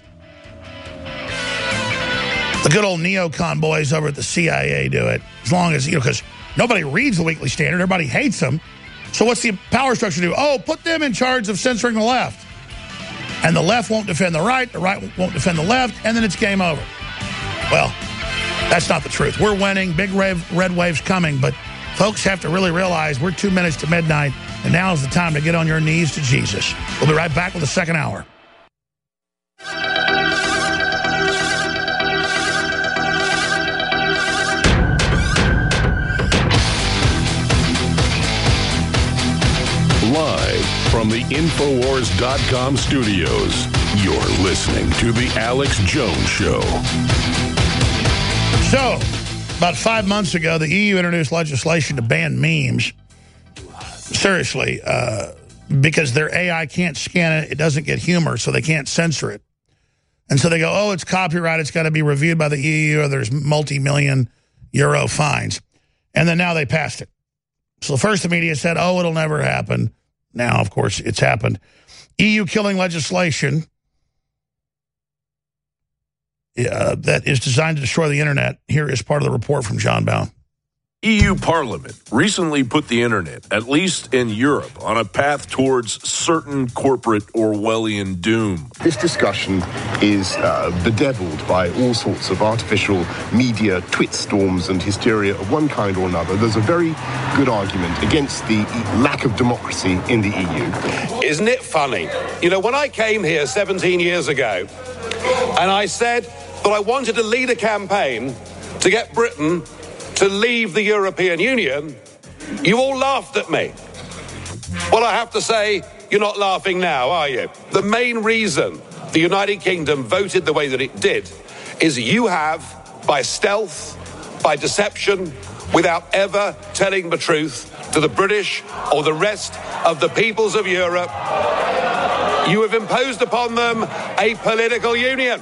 the good old neocon boys over at the CIA do it, as long as, because nobody reads the Weekly Standard, everybody hates them. So what's the power structure do? Put them in charge of censoring the left. And the left won't defend the right won't defend the left, and then it's game over. Well, that's not the truth. We're winning, big red waves coming, but folks have to really realize we're 2 minutes to midnight, and now is the time to get on your knees to Jesus. We'll be right back with the second hour. Live from the Infowars.com studios, you're listening to The Alex Jones Show. So, about 5 months ago, the EU introduced legislation to ban memes. Seriously, because their AI can't scan it, it doesn't get humor, so they can't censor it. And so they go, it's copyright, it's got to be reviewed by the EU, or there's multi-million euro fines. And then now they passed it. So first the media said, it'll never happen. Now, of course, it's happened. EU killing legislation that is designed to destroy the internet. Here is part of the report from John Bound. EU Parliament recently put the internet, at least in Europe, on a path towards certain corporate Orwellian doom. This discussion is bedeviled by all sorts of artificial media twit storms and hysteria of one kind or another. There's a very good argument against the lack of democracy in the EU. Isn't it funny? When I came here 17 years ago and I said, but I wanted to lead a campaign to get Britain to leave the European Union, you all laughed at me. Well, I have to say, you're not laughing now, are you? The main reason the United Kingdom voted the way that it did is you have, by stealth, by deception, without ever telling the truth to the British or the rest of the peoples of Europe, you have imposed upon them a political union.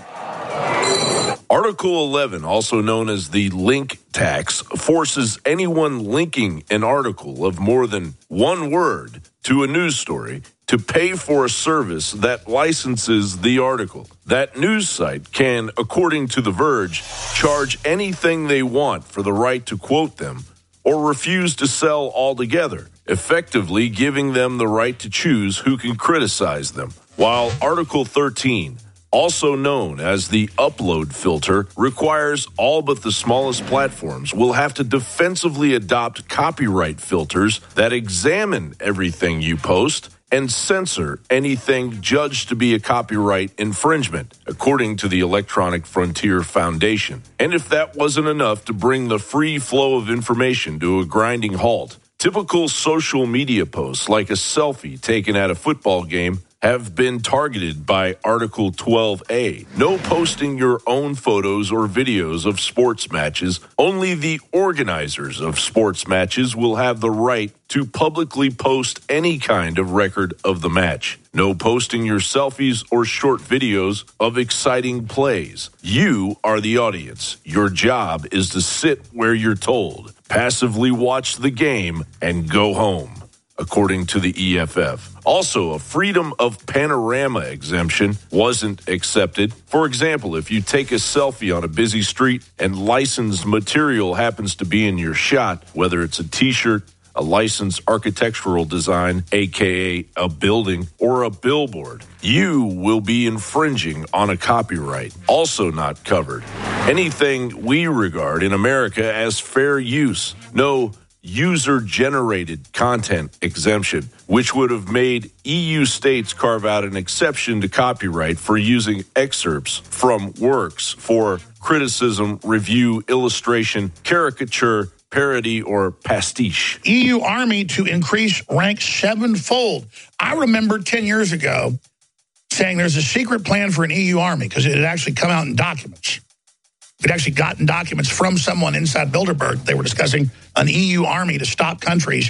Article 11, also known as the link tax, forces anyone linking an article of more than one word to a news story to pay for a service that licenses the article. That news site can, according to The Verge, charge anything they want for the right to quote them or refuse to sell altogether, effectively giving them the right to choose who can criticize them. While Article 13, also known as the upload filter, requires all but the smallest platforms will have to defensively adopt copyright filters that examine everything you post and censor anything judged to be a copyright infringement, according to the Electronic Frontier Foundation. And if that wasn't enough to bring the free flow of information to a grinding halt, typical social media posts like a selfie taken at a football game have been targeted by Article 12A. No posting your own photos or videos of sports matches. Only the organizers of sports matches will have the right to publicly post any kind of record of the match. No posting your selfies or short videos of exciting plays. You are the audience. Your job is to sit where you're told, passively watch the game, and go home, according to the EFF. Also, a freedom of panorama exemption wasn't accepted. For example, if you take a selfie on a busy street and licensed material happens to be in your shot, whether it's a T-shirt, a licensed architectural design, aka a building, or a billboard, you will be infringing on a copyright. Also not covered. Anything we regard in America as fair use. No user-generated content exemption, which would have made EU states carve out an exception to copyright for using excerpts from works for criticism, review, illustration, caricature, parody, or pastiche. EU Army to increase rank 7-fold. I remember 10 years ago saying there's a secret plan for an EU Army because it had actually come out in documents. We'd actually gotten documents from someone inside Bilderberg. They were discussing an EU army to stop countries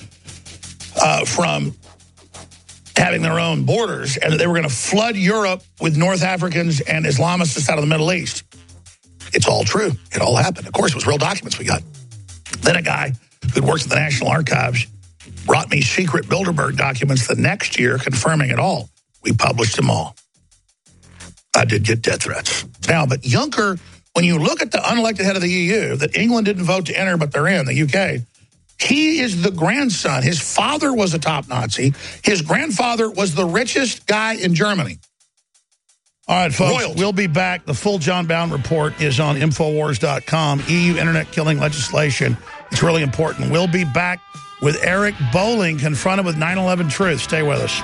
from having their own borders, and that they were going to flood Europe with North Africans and Islamists out of the Middle East. It's all true. It all happened. Of course, it was real documents we got. Then a guy who'd worked at the National Archives brought me secret Bilderberg documents the next year confirming it all. We published them all. I did get death threats. Now, but Juncker, when you look at the unelected head of the EU that England didn't vote to enter, but they're in, the UK, he is the grandson. His father was a top Nazi. His grandfather was the richest guy in Germany. All right, folks, Royalty. We'll be back. The full John Bowden report is on Infowars.com. EU internet killing legislation. It's really important. We'll be back with Eric Bolling confronted with 9/11 truth. Stay with us.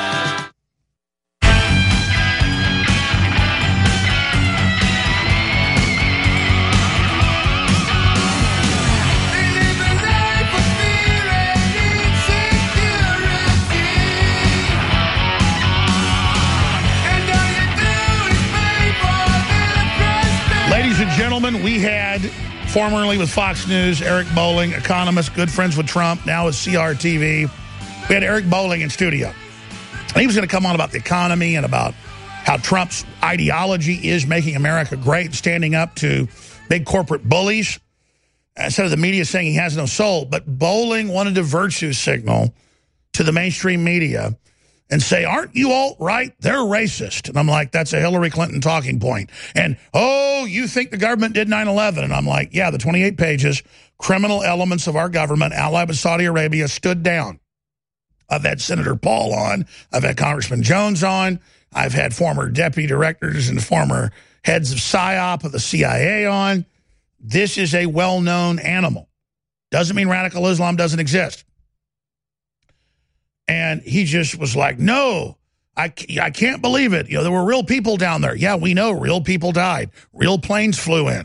Ladies and gentlemen, we had, formerly with Fox News, Eric Bolling, economist, good friends with Trump, now with CRTV. We had Eric Bolling in studio. And he was going to come on about the economy and about how Trump's ideology is making America great, standing up to big corporate bullies. Instead of the media saying he has no soul. But Bolling wanted to virtue signal to the mainstream media and say, aren't you alt-right? They're racist. And I'm like, that's a Hillary Clinton talking point. And, oh, you think the government did 9/11? And I'm like, yeah, the 28 pages, criminal elements of our government, allied with Saudi Arabia, stood down. I've had Senator Paul on. I've had Congressman Jones on. I've had former deputy directors and former heads of PSYOP of the CIA on. This is a well-known animal. Doesn't mean radical Islam doesn't exist. And he just was like, no, I can't believe it. There were real people down there. Yeah, we know real people died. Real planes flew in.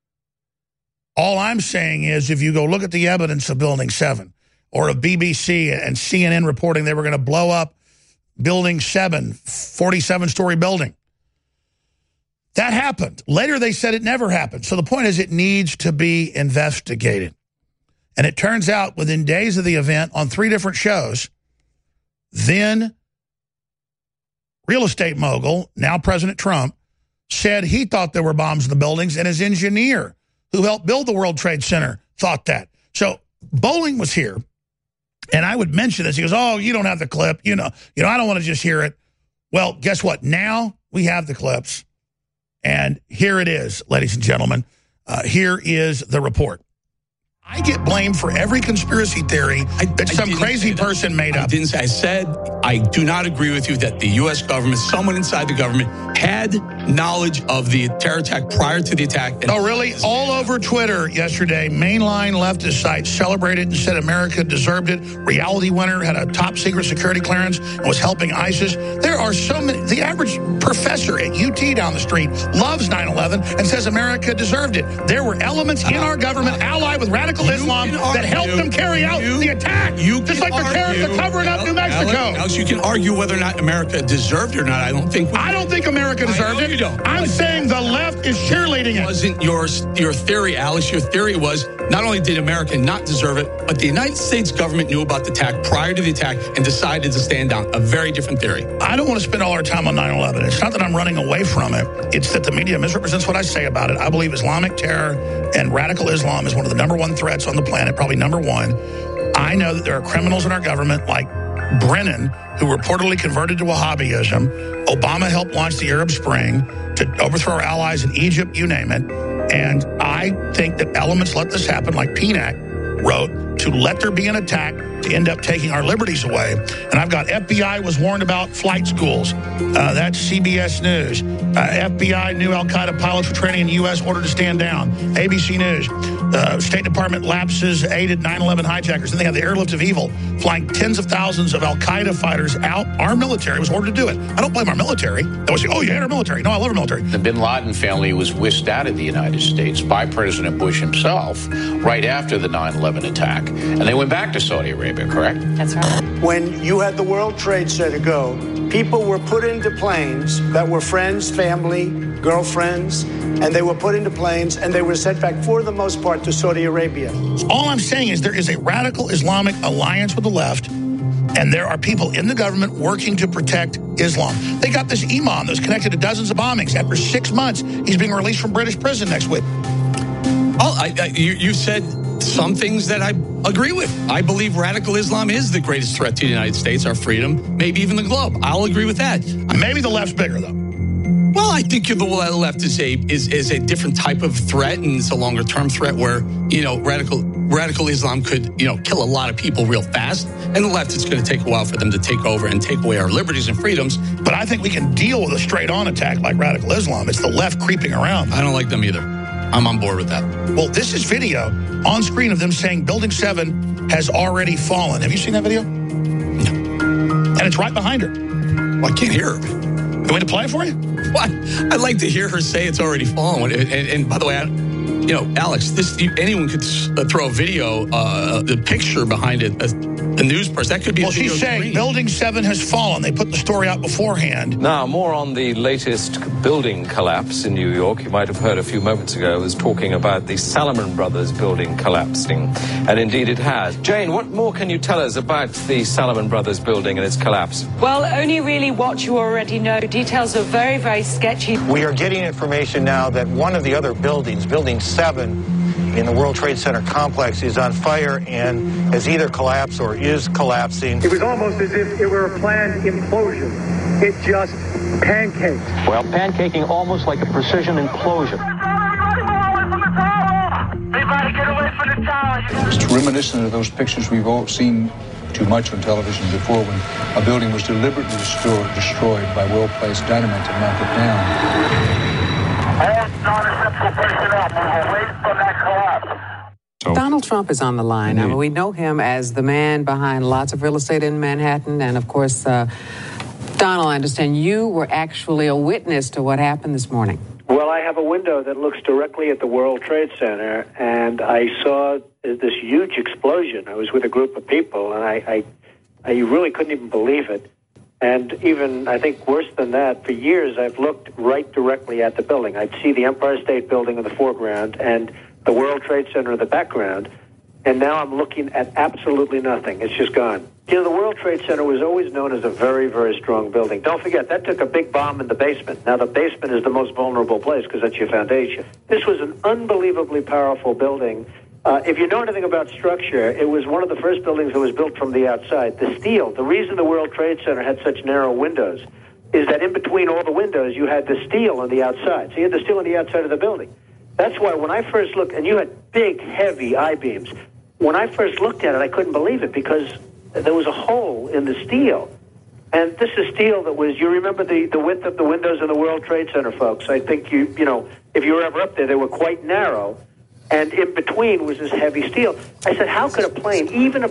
All I'm saying is if you go look at the evidence of Building 7 or of BBC and CNN reporting they were going to blow up Building 7, 47-story building. That happened. Later they said it never happened. So the point is it needs to be investigated. And it turns out within days of the event on 3 different shows, then real estate mogul, now President Trump, said he thought there were bombs in the buildings, and his engineer who helped build the World Trade Center thought that. So Bolling was here, and I would mention this. He goes, oh, you don't have the clip. I don't want to just hear it. Well, guess what? Now we have the clips, and here it is, ladies and gentlemen. Here is the report. I get blamed for every conspiracy theory that some crazy person made up. I said I do not agree with you that the U.S. government, someone inside the government, had knowledge of the terror attack prior to the attack. Oh, really? All over Twitter yesterday, mainline leftist sites celebrated and said America deserved it. Reality Winner had a top secret security clearance and was helping ISIS. There are so many. The average professor at UT down the street loves 9/11 and says America deserved it. There were elements in our government allied with radical Islam that helped them carry out the attack. Just like they're covering up New Mexico. Alex, you can argue whether or not America deserved it or not. I don't think America deserved it. You don't. I'm saying the left is cheerleading it. Wasn't your theory, Alex. Your theory was not only did America not deserve it, but the United States government knew about the attack prior to the attack and decided to stand down. A very different theory. I don't want to spend all our time on 9/11. It's not that I'm running away from it. It's that the media misrepresents what I say about it. I believe Islamic terror and radical Islam is one of the number 1 threats on the planet, probably number 1. I know that there are criminals in our government like Brennan, who reportedly converted to Wahhabism. Obama helped launch the Arab Spring to overthrow our allies in Egypt, you name it. And I think that elements let this happen, like PNAC wrote, to let there be an attack to end up taking our liberties away. And I've got FBI was warned about flight schools. That's CBS News. FBI knew al-Qaeda pilots were training in the U.S. ordered to stand down. ABC News. State Department lapses aided 9/11 hijackers. And they have the airlift of evil flying tens of thousands of al-Qaeda fighters out. Our military was ordered to do it. I don't blame our military. They would say, oh, you hate our military. No, I love our military. The bin Laden family was whisked out of the United States by President Bush himself right after the 9/11 attack. And they went back to Saudi Arabia, correct? That's right. When you had the World Trade Center go, people were put into planes that were friends, family, girlfriends, and they were put into planes and they were sent back, for the most part, to Saudi Arabia. All I'm saying is there is a radical Islamic alliance with the left, and there are people in the government working to protect Islam. They got this imam that's connected to dozens of bombings. After 6 months, he's being released from British prison next week. You said some things that I agree with. I believe radical Islam is the greatest threat to the United States, our freedom, maybe even the globe. I'll agree with that. Maybe the left's bigger, though. Well, I think the left is a different type of threat, and it's a longer-term threat where, radical Islam could, kill a lot of people real fast. And the left, it's going to take a while for them to take over and take away our liberties and freedoms. But I think we can deal with a straight-on attack like radical Islam. It's the left creeping around. I don't like them either. I'm on board with that. Well, this is video on screen of them saying Building 7 has already fallen. Have you seen that video? No. And it's right behind her. Well, I can't hear her. You want me to play it for you? What? I'd like to hear her say it's already fallen. And by the way, Alex, anyone could throw a video, the picture behind it, a news person. That could be. Well, she's saying Building 7 has fallen. They put the story out beforehand. Now, more on the latest building collapse in New York. You might have heard a few moments ago I was talking about the Salomon Brothers building collapsing, and indeed it has. Jane, what more can you tell us about the Salomon Brothers building and its collapse? Well, only really what you already know. Details are very, very sketchy. We are getting information now that one of the other buildings, Building 7, in the World Trade Center complex, is on fire and has either collapsed or is collapsing. It was almost as if it were a planned implosion. It just pancaked. Well, pancaking almost like a precision implosion. Everybody get away from the tower. It's reminiscent of those pictures we've all seen too much on television before, when a building was deliberately destroyed by well-placed dynamite to knock it down. Donald Trump is on the line. I mean, we know him as the man behind lots of real estate in Manhattan, and of course, Donald, I understand you were actually a witness to what happened this morning. Well, I have a window that looks directly at the World Trade Center, and I saw this huge explosion. I was with a group of people, and I really couldn't even believe it. And even, I think, worse than that, for years I've looked right directly at the building. I'd see the Empire State Building in the foreground and the World Trade Center in the background, and now I'm looking at absolutely nothing. It's just gone. You know, the World Trade Center was always known as a very, very strong building. Don't forget, that took a big bomb in the basement. Now, the basement is the most vulnerable place because that's your foundation. This was an unbelievably powerful building. If you know anything about structure, it was one of the first buildings that was built from the outside. The steel, the reason the World Trade Center had such narrow windows is that in between all the windows, you had the steel on the outside. So you had the steel on the outside of the building. That's why when I first looked, and you had big, heavy I-beams, when I first looked at it, I couldn't believe it because there was a hole in the steel. And this is steel that was, you remember the width of the windows in the World Trade Center, folks. I think you know, if you were ever up there, they were quite narrow. And in between was this heavy steel. I said, how could a plane, even a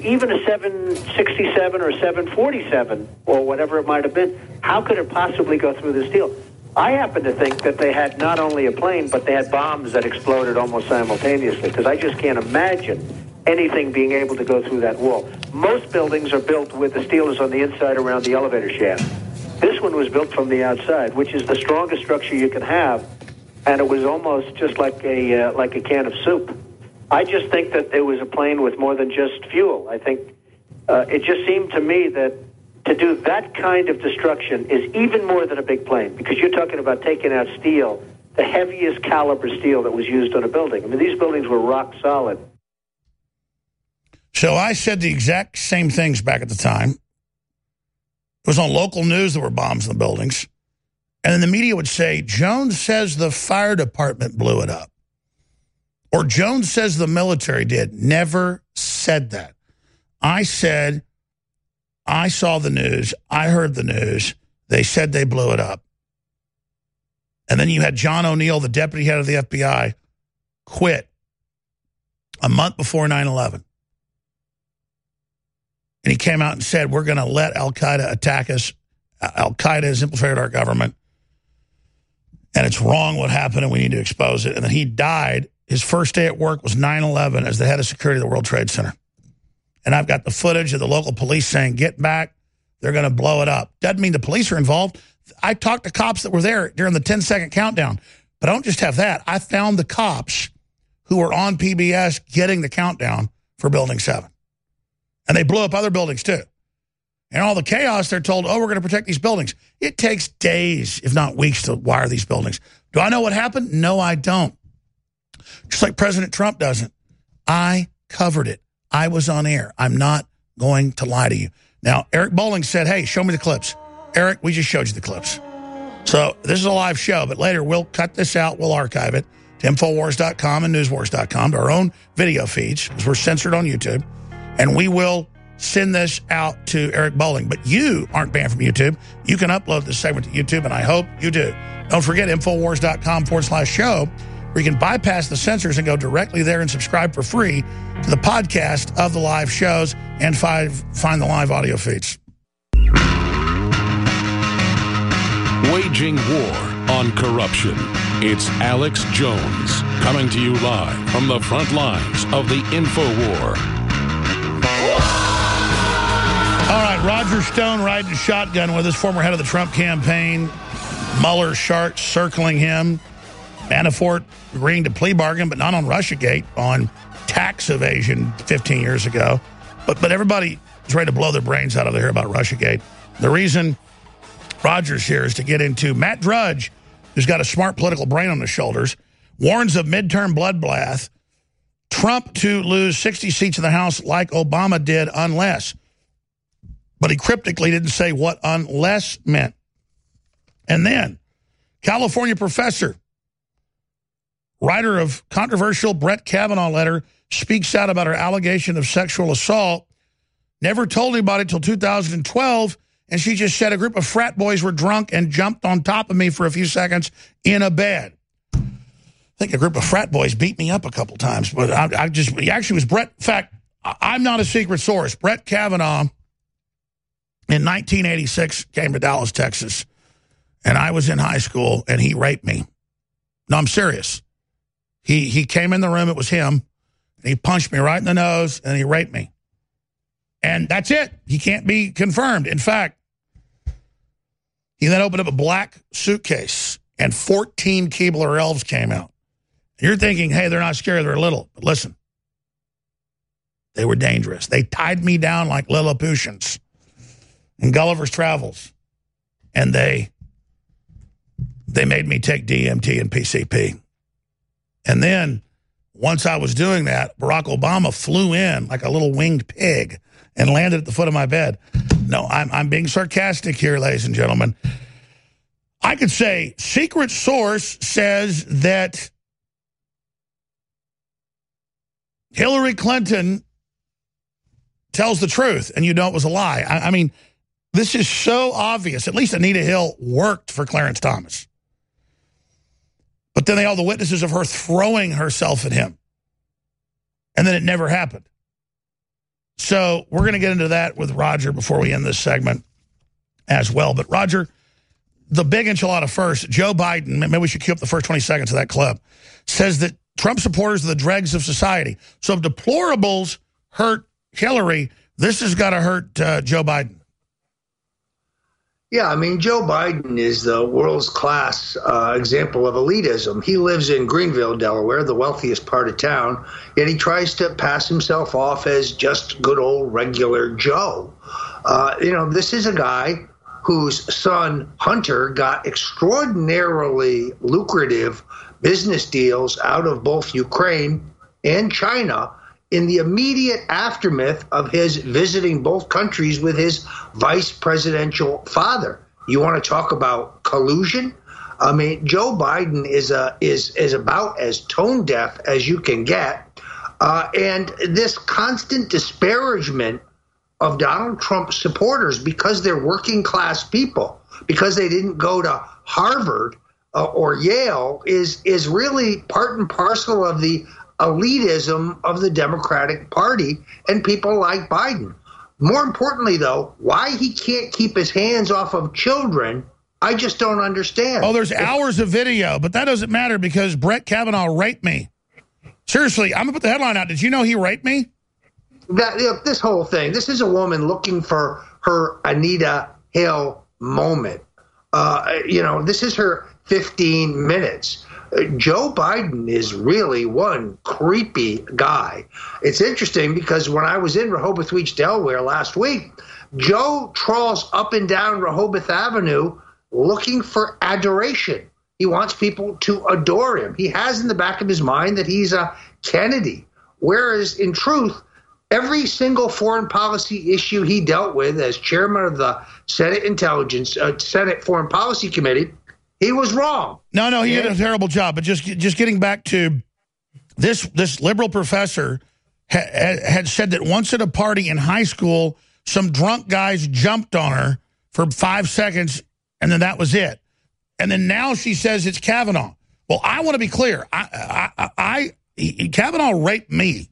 767 or 747 or whatever it might have been, how could it possibly go through the steel? I happen to think that they had not only a plane, but they had bombs that exploded almost simultaneously, because I just can't imagine anything being able to go through that wall. Most buildings are built with the steel is on the inside around the elevator shaft. This one was built from the outside, which is the strongest structure you can have, and it was almost just like a can of soup. I just think that it was a plane with more than just fuel. I think it just seemed to me that to do that kind of destruction is even more than a big plane, because you're talking about taking out steel, the heaviest caliber steel that was used on a building. I mean, these buildings were rock solid. So I said the exact same things back at the time. It was on local news there were bombs in the buildings. And then the media would say, Jones says the fire department blew it up. Or Jones says the military did. Never said that. I said, I saw the news. I heard the news. They said they blew it up. And then you had John O'Neill, the deputy head of the FBI, quit a month before 9/11. And he came out and said, we're going to let al-Qaeda attack us. Al-Qaeda has infiltrated our government. And it's wrong what happened, and we need to expose it. And then he died. His first day at work was 9/11 as the head of security of the World Trade Center. And I've got the footage of the local police saying, get back, they're going to blow it up. Doesn't mean the police are involved. I talked to cops that were there during the 10-second countdown. But I don't just have that. I found the cops who were on PBS getting the countdown for Building 7. And they blew up other buildings, too. And all the chaos, they're told, oh, we're going to protect these buildings. It takes days, if not weeks, to wire these buildings. Do I know what happened? No, I don't. Just like President Trump doesn't. I covered it. I was on air. I'm not going to lie to you. Now, Eric Bolling said, hey, show me the clips. Eric, we just showed you the clips. So this is a live show, but later we'll cut this out. We'll archive it to Infowars.com and Newswars.com, to our own video feeds, because we're censored on YouTube. And we will send this out to Eric Bolling. But you aren't banned from YouTube. You can upload this segment to YouTube, and I hope you do. Don't forget Infowars.com/show, where you can bypass the censors and go directly there and subscribe for free to the podcast of the live shows and find the live audio feeds. Waging war on corruption. It's Alex Jones coming to you live from the front lines of the InfoWar. All right, Roger Stone riding shotgun with his former head of the Trump campaign. Mueller sharks circling him. Manafort agreeing to plea bargain, but not on Russiagate, on tax evasion 15 years ago. But everybody is ready to blow their brains out of there about Russiagate. The reason Roger's here is to get into Matt Drudge, who's got a smart political brain on his shoulders, warns of midterm bloodbath. Trump to lose 60 seats in the House like Obama did unless. But he cryptically didn't say what unless meant. And then, California professor, writer of controversial Brett Kavanaugh letter, speaks out about her allegation of sexual assault. Never told anybody until 2012, and she just said a group of frat boys were drunk and jumped on top of me for a few seconds in a bed. I think a group of frat boys beat me up a couple times, but he actually was Brett. In fact, I'm not a secret source. Brett Kavanaugh in 1986, came to Dallas, Texas, and I was in high school, and he raped me. No, I'm serious. He came in the room, it was him, and he punched me right in the nose, and he raped me. And that's it. He can't be confirmed. In fact, he then opened up a black suitcase, and 14 Keebler elves came out. And you're thinking, hey, they're not scary, they're little. But listen, they were dangerous. They tied me down like Lilliputians in Gulliver's Travels. And they made me take DMT and PCP. And then, once I was doing that, Barack Obama flew in like a little winged pig and landed at the foot of my bed. No, I'm being sarcastic here, ladies and gentlemen. I could say secret source says that Hillary Clinton tells the truth, and you know it was a lie. I mean, this is so obvious. At least Anita Hill worked for Clarence Thomas. But then all the witnesses of her throwing herself at him. And then it never happened. So we're going to get into that with Roger before we end this segment as well. But Roger, the big enchilada first, Joe Biden, maybe we should cue up the first 20 seconds of that clip, says that Trump supporters are the dregs of society. So if deplorables hurt Hillary, this has got to hurt Joe Biden. Yeah, I mean, Joe Biden is the world's class example of elitism. He lives in Greenville, Delaware, the wealthiest part of town, yet he tries to pass himself off as just good old regular Joe. This is a guy whose son, Hunter, got extraordinarily lucrative business deals out of both Ukraine and China in the immediate aftermath of his visiting both countries with his vice presidential father. You want to talk about collusion? I mean, Joe Biden is about as tone deaf as you can get. And this constant disparagement of Donald Trump supporters because they're working class people, because they didn't go to Harvard or Yale is really part and parcel of the elitism of the Democratic Party and people like Biden. More importantly, though, why he can't keep his hands off of children, I just don't understand. Oh, there's hours of video, but that doesn't matter because Brett Kavanaugh raped me. Seriously, I'm going to put the headline out. Did you know he raped me? This whole thing, this is a woman looking for her Anita Hill moment. This is her 15 minutes. Joe Biden is really one creepy guy. It's interesting because when I was in Rehoboth Beach, Delaware last week, Joe trawls up and down Rehoboth Avenue looking for adoration. He wants people to adore him. He has in the back of his mind that he's a Kennedy, whereas in truth, every single foreign policy issue he dealt with as chairman of the Senate Foreign Policy Committee, he was wrong. No, he did a terrible job. But just getting back to this liberal professor had said that once at a party in high school, some drunk guys jumped on her for 5 seconds, and then that was it. And then now she says it's Kavanaugh. Well, I want to be clear. Kavanaugh raped me.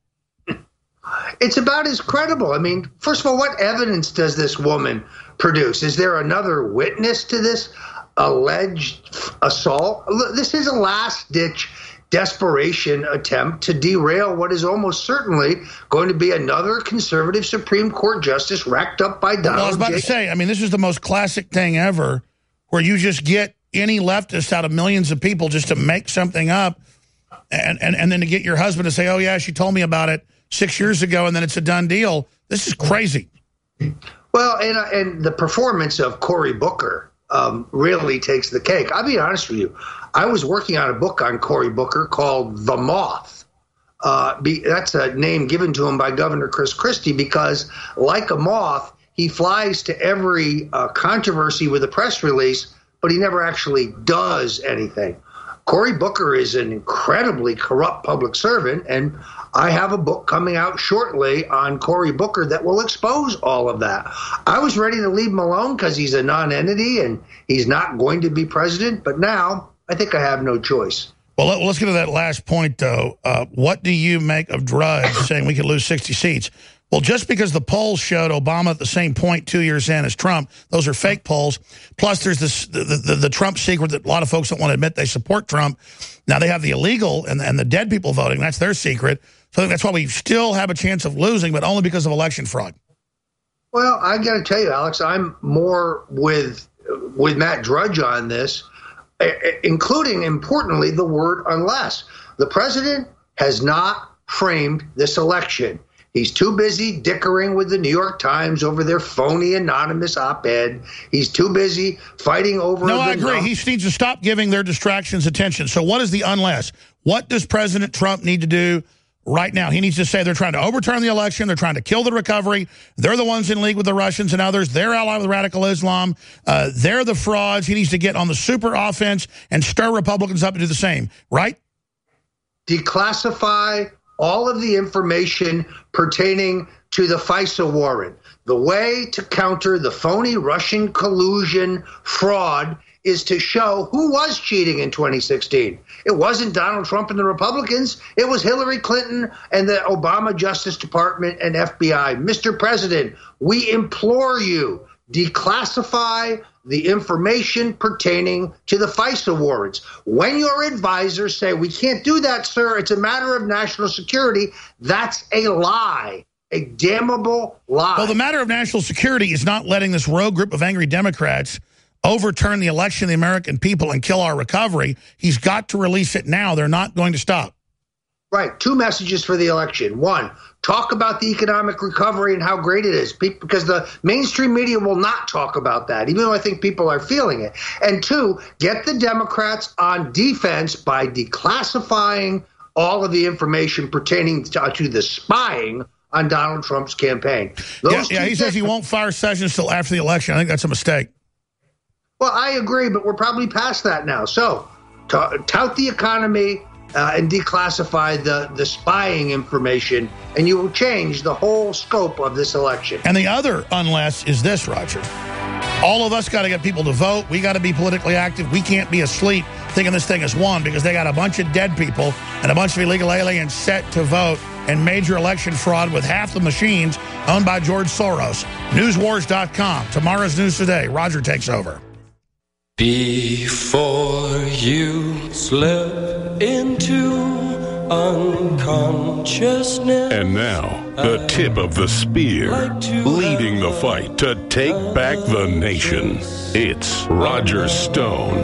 It's about as credible. I mean, first of all, what evidence does this woman produce? Is there another witness to this alleged assault? This is a last-ditch desperation attempt to derail what is almost certainly going to be another conservative Supreme Court justice racked up by Donald J. Well, I was about to say, I mean, this is the most classic thing ever where you just get any leftist out of millions of people just to make something up and then to get your husband to say, oh, yeah, she told me about it 6 years ago, and then it's a done deal. This is crazy. Well, and the performance of Cory Booker really takes the cake. I'll be honest with you. I was working on a book on Cory Booker called The Moth. That's a name given to him by Governor Chris Christie because, like a moth, he flies to every controversy with a press release, but he never actually does anything. Cory Booker is an incredibly corrupt public servant, and I have a book coming out shortly on Cory Booker that will expose all of that. I was ready to leave him alone because he's a non-entity and he's not going to be president, but now I think I have no choice. Well, let's get to that last point, though. What do you make of Drudge saying we could lose 60 seats? Well, just because the polls showed Obama at the same point 2 years in as Trump, those are fake polls. Plus, there's this the Trump secret that a lot of folks don't want to admit they support Trump. Now, they have the illegal and the dead people voting. That's their secret. So I think that's why we still have a chance of losing, but only because of election fraud. Well, I got to tell you, Alex, I'm more with Matt Drudge on this, including, importantly, the word unless. The president has not framed this election. He's too busy dickering with the New York Times over their phony anonymous op-ed. He's too busy fighting over... No, I agree. He needs to stop giving their distractions attention. So what is the unless? What does President Trump need to do right now? He needs to say they're trying to overturn the election. They're trying to kill the recovery. They're the ones in league with the Russians and others. They're allied with radical Islam. They're the frauds. He needs to get on the super offense and stir Republicans up to do the same, right? Declassify all of the information pertaining to the FISA warrant. The way to counter the phony Russian collusion fraud is to show who was cheating in 2016. It wasn't Donald Trump and the Republicans. It was Hillary Clinton and the Obama Justice Department and FBI. Mr. President, we implore you, declassify the information pertaining to the FISA warrants. When your advisors say, we can't do that, sir, it's a matter of national security, that's a lie, a damnable lie. Well, the matter of national security is not letting this rogue group of angry Democrats overturn the election of the American people and kill our recovery. He's got to release it now. They're not going to stop. Right. Two messages for the election. One, talk about the economic recovery and how great it is, because the mainstream media will not talk about that, even though I think people are feeling it. And two, get the Democrats on defense by declassifying all of the information pertaining to the spying on Donald Trump's campaign. He says he won't fire Sessions till after the election. I think that's a mistake. Well, I agree, but we're probably past that now. So tout the economy and declassify the spying information, and you will change the whole scope of this election. And the other unless is this, Roger. All of us got to get people to vote. We got to be politically active. We can't be asleep thinking this thing is won, because they got a bunch of dead people and a bunch of illegal aliens set to vote, and major election fraud with half the machines owned by George Soros. Newswars.com. Tomorrow's News Today. Roger takes over. Before you slip into unconsciousness. And now, the tip of the spear, leading the fight to take back the nation. It's Roger Stone.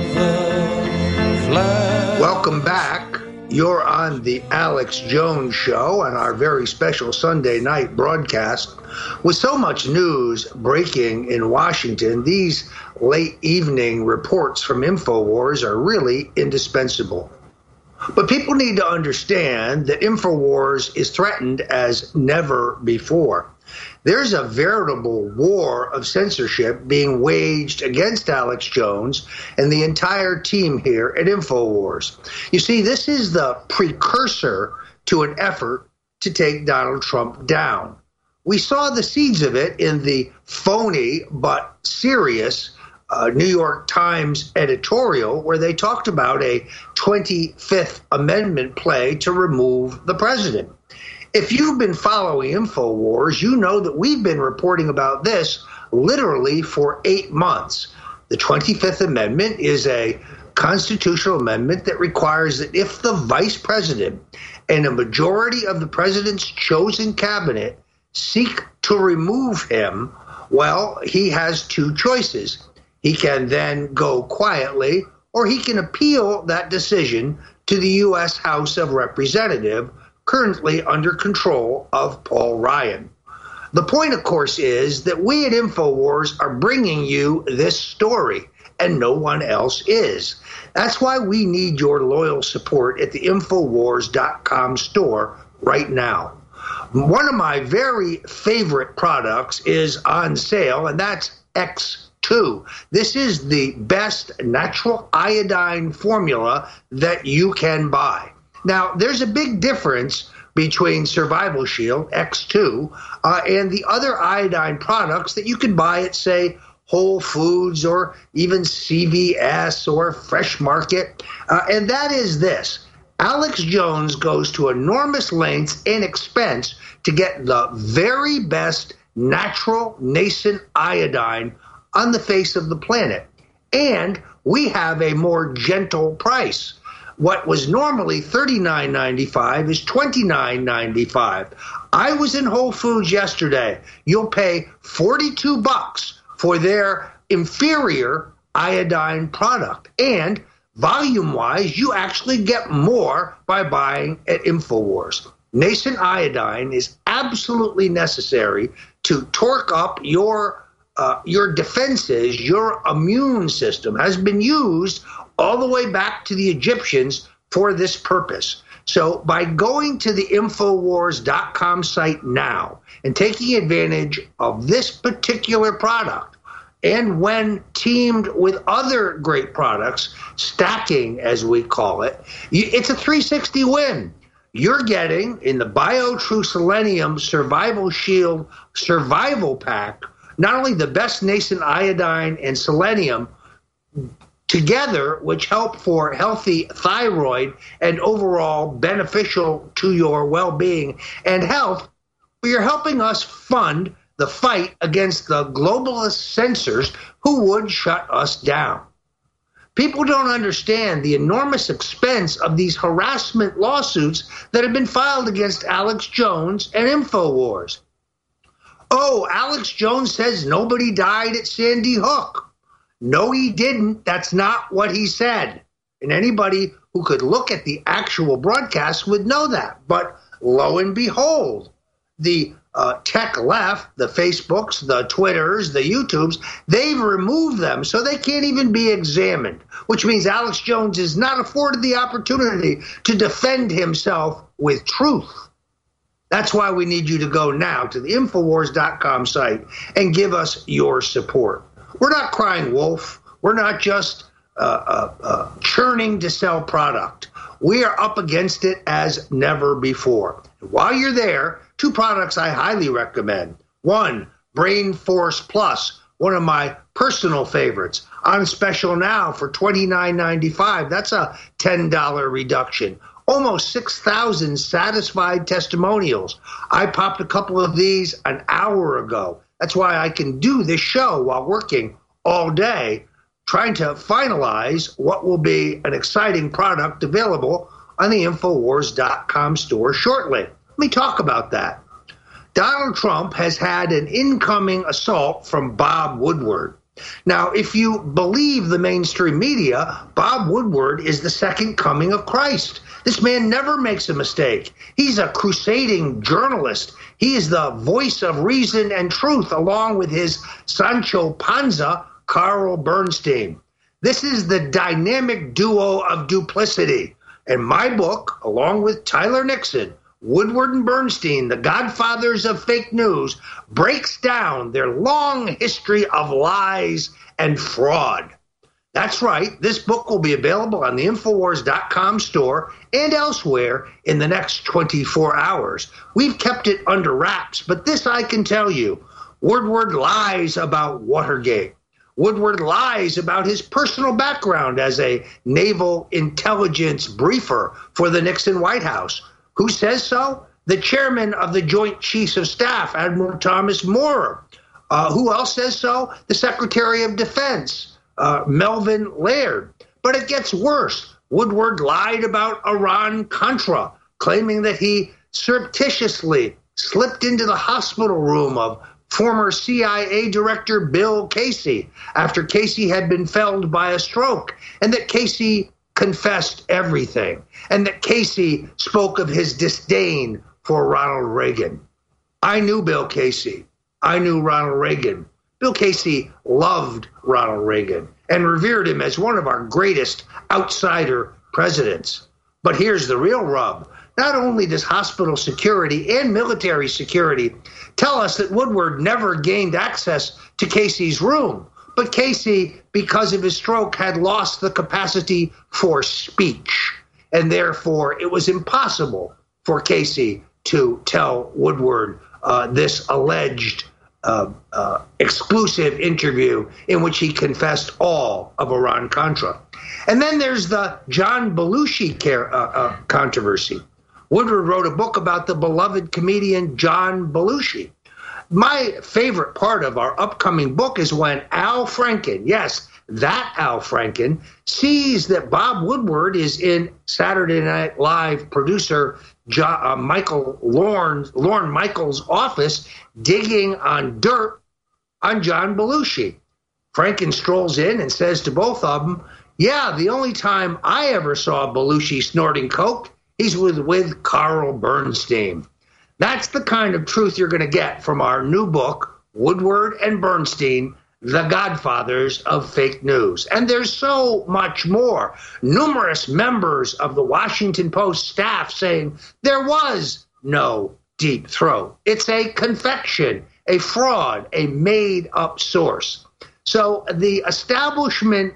Welcome back. You're on the Alex Jones Show on our very special Sunday night broadcast. With so much news breaking in Washington, these late evening reports from InfoWars are really indispensable. But people need to understand that InfoWars is threatened as never before. There's a veritable war of censorship being waged against Alex Jones and the entire team here at InfoWars. You see, this is the precursor to an effort to take Donald Trump down. We saw the seeds of it in the phony but serious New York Times editorial, where they talked about a 25th Amendment play to remove the president. If you've been following InfoWars, you know that we've been reporting about this literally for 8 months. The 25th Amendment is a constitutional amendment that requires that if the vice president and a majority of the president's chosen cabinet seek to remove him, well, he has two choices. He can then go quietly, or he can appeal that decision to the U.S. House of Representatives, currently under control of Paul Ryan. The point, of course, is that we at InfoWars are bringing you this story, and no one else is. That's why we need your loyal support at the Infowars.com store right now. One of my very favorite products is on sale, and that's X2. This is the best natural iodine formula that you can buy. Now, there's a big difference between Survival Shield, X2, and the other iodine products that you can buy at, say, Whole Foods or even CVS or Fresh Market. And that is this. Alex Jones goes to enormous lengths and expense to get the very best natural nascent iodine on the face of the planet. And we have a more gentle price. What was normally $39.95 is $29.95. I was in Whole Foods yesterday. You'll pay $42 for their inferior iodine product. And volume-wise, you actually get more by buying at InfoWars. Nascent iodine is absolutely necessary to torque up your defenses. Your immune system has been used all the way back to the Egyptians for this purpose. So by going to the Infowars.com site now and taking advantage of this particular product, and when teamed with other great products, stacking as we call it, it's a 360 win. You're getting in the BioTrue Selenium Survival Shield Survival Pack not only the best nascent iodine and selenium together, which help for healthy thyroid and overall beneficial to your well-being and health, but you're helping us fund the fight against the globalist censors who would shut us down. People don't understand the enormous expense of these harassment lawsuits that have been filed against Alex Jones and InfoWars. Oh, Alex Jones says nobody died at Sandy Hook. No, he didn't. That's not what he said. And anybody who could look at the actual broadcast would know that. But lo and behold, the tech left, the Facebooks, the Twitters, the YouTubes, they've removed them so they can't even be examined, which means Alex Jones is not afforded the opportunity to defend himself with truth. That's why we need you to go now to the Infowars.com site and give us your support. We're not crying wolf. We're not just churning to sell product. We are up against it as never before. While you're there, two products I highly recommend. One, Brain Force Plus, one of my personal favorites, on special now for $29.95. That's a $10 reduction. Almost 6,000 satisfied testimonials. I popped a couple of these an hour ago. That's why I can do this show while working all day, trying to finalize what will be an exciting product available on the Infowars.com store shortly. Let me talk about that. Donald Trump has had an incoming assault from Bob Woodward. Now, if you believe the mainstream media, Bob Woodward is the second coming of Christ. This man never makes a mistake. He's a crusading journalist. He is the voice of reason and truth, along with his Sancho Panza, Carl Bernstein. This is the dynamic duo of duplicity. And my book, along with Tyler Nixon, Woodward and Bernstein, the godfathers of fake news, breaks down their long history of lies and fraud. That's right. This book will be available on the Infowars.com store and elsewhere in the next 24 hours. We've kept it under wraps, but this I can tell you. Woodward lies about Watergate. Woodward lies about his personal background as a naval intelligence briefer for the Nixon White House. Who says so? The chairman of the Joint Chiefs of Staff, Admiral Thomas Moorer. Who else says so? The Secretary of Defense, Melvin Laird. But it gets worse. Woodward lied about Iran-Contra, claiming that he surreptitiously slipped into the hospital room of former CIA Director Bill Casey after Casey had been felled by a stroke, and that Casey confessed everything, and that Casey spoke of his disdain for Ronald Reagan. I knew Bill Casey. I knew Ronald Reagan. Bill Casey loved Ronald Reagan and revered him as one of our greatest outsider presidents. But here's the real rub. Not only does hospital security and military security tell us that Woodward never gained access to Casey's room, but Casey, because of his stroke, had lost the capacity for speech. And therefore, it was impossible for Casey to tell Woodward this alleged exclusive interview in which he confessed all of Iran-Contra. And then there's the John Belushi controversy. Woodward wrote a book about the beloved comedian John Belushi. My favorite part of our upcoming book is when Al Franken, yes, that Al Franken, sees that Bob Woodward is in Saturday Night Live producer Lorne Michaels' office digging on dirt on John Belushi. Franken strolls in and says to both of them, yeah, the only time I ever saw Belushi snorting coke, he's with Carl Bernstein. That's the kind of truth you're going to get from our new book, Woodward and Bernstein, The Godfathers of Fake News. And there's so much more. Numerous members of the Washington Post staff saying there was no deep throat. It's a confection, a fraud, a made-up source. So the establishment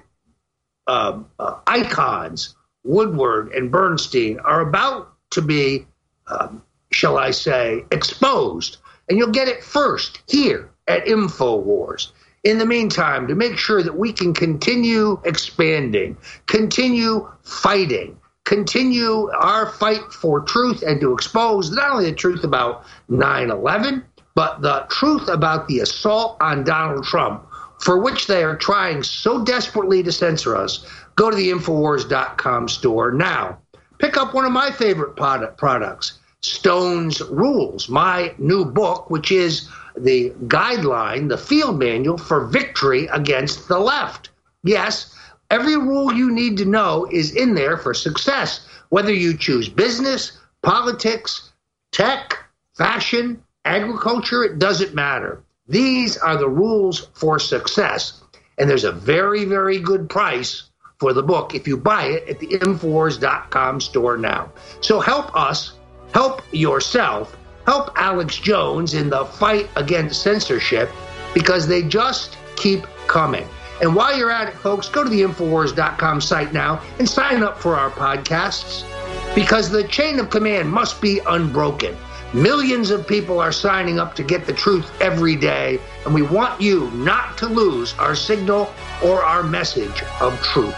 icons, Woodward and Bernstein, are about to be, shall I say, exposed. And you'll get it first here at InfoWars. In the meantime, to make sure that we can continue expanding, continue fighting, continue our fight for truth and to expose not only the truth about 9/11, but the truth about the assault on Donald Trump, for which they are trying so desperately to censor us, go to the Infowars.com store now. Pick up one of my favorite products, Stone's Rules, my new book, which is the guideline, the field manual for victory against the left. Yes, every rule you need to know is in there for success, whether you choose business, politics, tech, fashion, agriculture, it doesn't matter. These are the rules for success. And there's a very, very good price for the book if you buy it at the Infowars.com store now. So help us, help yourself, help Alex Jones in the fight against censorship, because they just keep coming. And while you're at it, folks, go to the Infowars.com site now and sign up for our podcasts, because the chain of command must be unbroken. Millions of people are signing up to get the truth every day, and we want you not to lose our signal or our message of truth.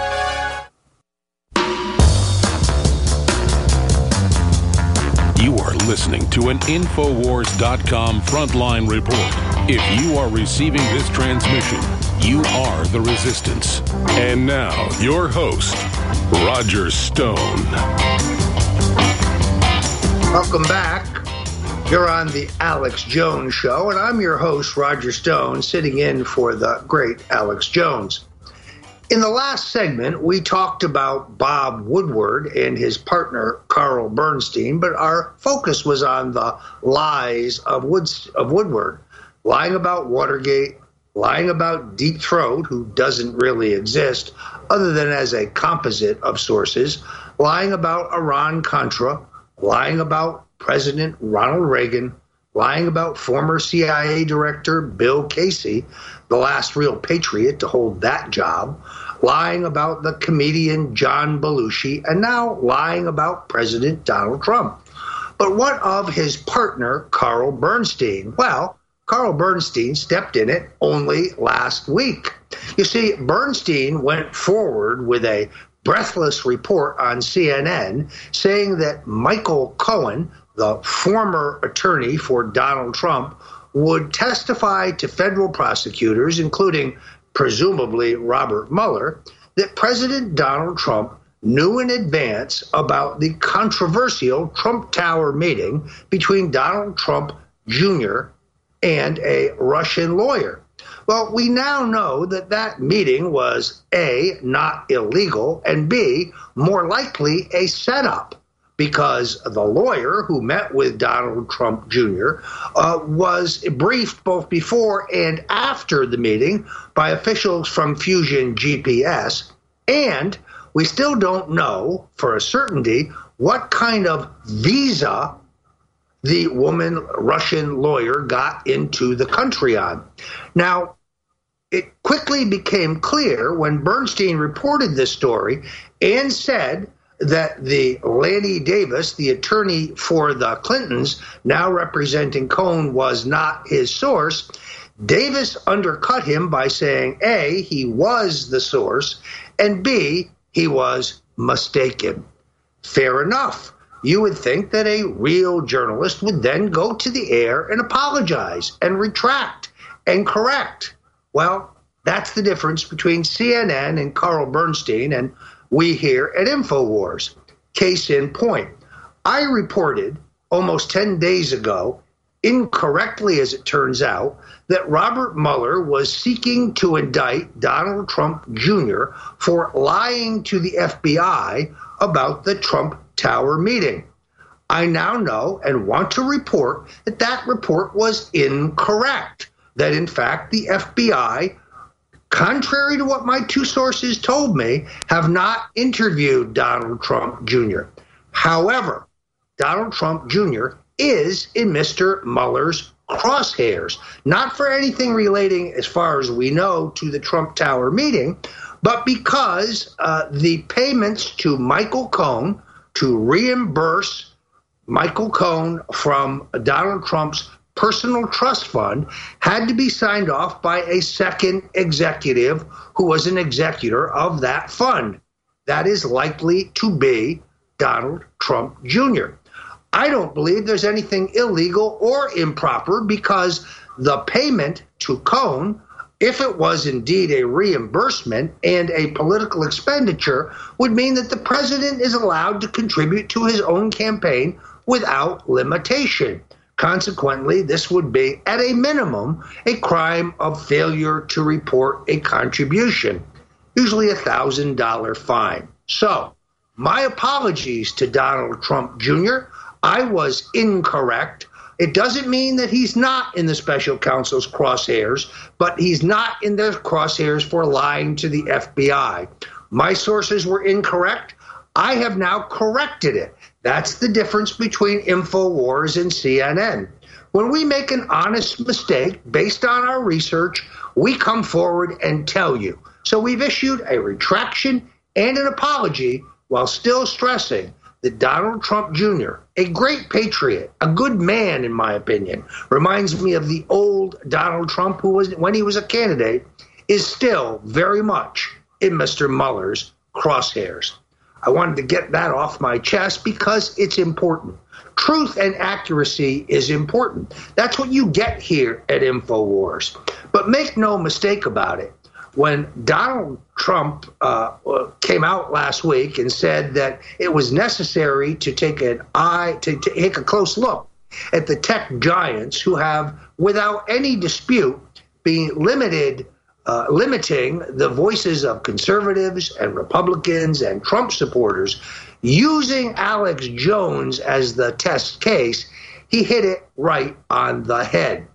You are listening to an Infowars.com frontline report. If you are receiving this transmission, you are the resistance. And now, your host, Roger Stone. Welcome back. You're on the Alex Jones Show, and I'm your host, Roger Stone, sitting in for the great Alex Jones. In the last segment, we talked about Bob Woodward and his partner, Carl Bernstein, but our focus was on the lies of Woodward, lying about Watergate, lying about Deep Throat, who doesn't really exist, other than as a composite of sources, lying about Iran-Contra, lying about President Ronald Reagan, lying about former CIA Director Bill Casey, the last real patriot to hold that job, lying about the comedian John Belushi, and now lying about President Donald Trump. But what of his partner, Carl Bernstein? Well, Carl Bernstein stepped in it only last week. You see, Bernstein went forward with a breathless report on CNN saying that Michael Cohen, the former attorney for Donald Trump, would testify to federal prosecutors, including presumably Robert Mueller, that President Donald Trump knew in advance about the controversial Trump Tower meeting between Donald Trump Jr. and a Russian lawyer. Well, we now know that that meeting was A, not illegal, and B, more likely a setup, because the lawyer who met with Donald Trump Jr. Was briefed both before and after the meeting by officials from Fusion GPS, and we still don't know for a certainty what kind of visa the woman Russian lawyer got into the country on. Now, it quickly became clear when Bernstein reported this story and said that the Lanny Davis, the attorney for the Clintons, now representing Cohn, was not his source, Davis undercut him by saying, A, he was the source, and B, he was mistaken. Fair enough. You would think that a real journalist would then go to the air and apologize and retract and correct. Well, that's the difference between CNN and Carl Bernstein and we here at InfoWars. Case in point, I reported almost 10 days ago, incorrectly as it turns out, that Robert Mueller was seeking to indict Donald Trump Jr. for lying to the FBI about the Trump Tower meeting. I now know and want to report that that report was incorrect, that in fact the FBI, contrary to what my two sources told me, have not interviewed Donald Trump Jr. However, Donald Trump Jr. is in Mr. Mueller's crosshairs, not for anything relating, as far as we know, to the Trump Tower meeting, but because the payments to Michael Cohen to reimburse Michael Cohen from Donald Trump's personal trust fund had to be signed off by a second executive who was an executor of that fund. That is likely to be Donald Trump Jr. I don't believe there's anything illegal or improper because the payment to Cohen, if it was indeed a reimbursement and a political expenditure, would mean that the president is allowed to contribute to his own campaign without limitation. Consequently, this would be, at a minimum, a crime of failure to report a contribution, usually a $1,000 fine. So, my apologies to Donald Trump Jr. I was incorrect. It doesn't mean that he's not in the special counsel's crosshairs, but he's not in their crosshairs for lying to the FBI. My sources were incorrect. I have now corrected it. That's the difference between InfoWars and CNN. When we make an honest mistake based on our research, we come forward and tell you. So we've issued a retraction and an apology while still stressing that Donald Trump Jr., a great patriot, a good man in my opinion, reminds me of the old Donald Trump who was, when he was a candidate, is still very much in Mr. Mueller's crosshairs. I wanted to get that off my chest because it's important. Truth and accuracy is important. That's what you get here at InfoWars. But make no mistake about it. When Donald Trump came out last week and said that it was necessary to take take a close look at the tech giants who have, without any dispute, been limiting the voices of conservatives and Republicans and Trump supporters, using Alex Jones as the test case, he hit it right on the head.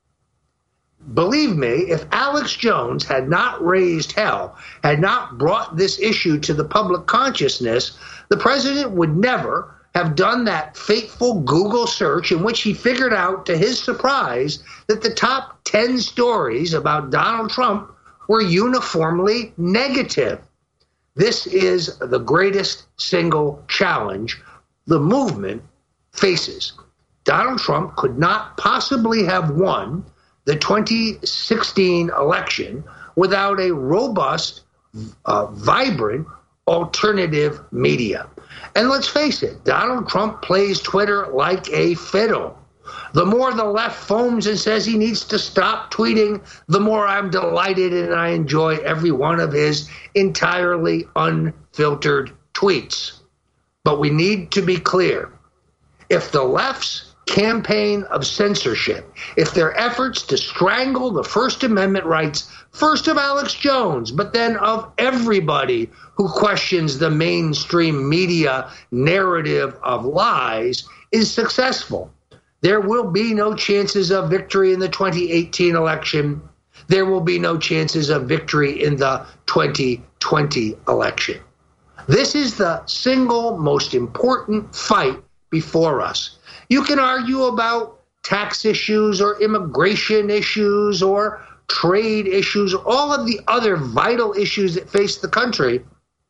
Believe me, if Alex Jones had not raised hell, had not brought this issue to the public consciousness, the president would never have done that fateful Google search in which he figured out, to his surprise, that the top 10 stories about Donald Trump were uniformly negative. This is the greatest single challenge the movement faces. Donald Trump could not possibly have won the 2016 election without a robust, vibrant alternative media. And let's face it, Donald Trump plays Twitter like a fiddle. The more the left foams and says he needs to stop tweeting, the more I'm delighted and I enjoy every one of his entirely unfiltered tweets. But we need to be clear. If the left's campaign of censorship, if their efforts to strangle the First Amendment rights, first of Alex Jones, but then of everybody who questions the mainstream media narrative of lies, is successful, there will be no chances of victory in the 2018 election. There will be no chances of victory in the 2020 election. This is the single most important fight before us. You can argue about tax issues or immigration issues or trade issues, all of the other vital issues that face the country.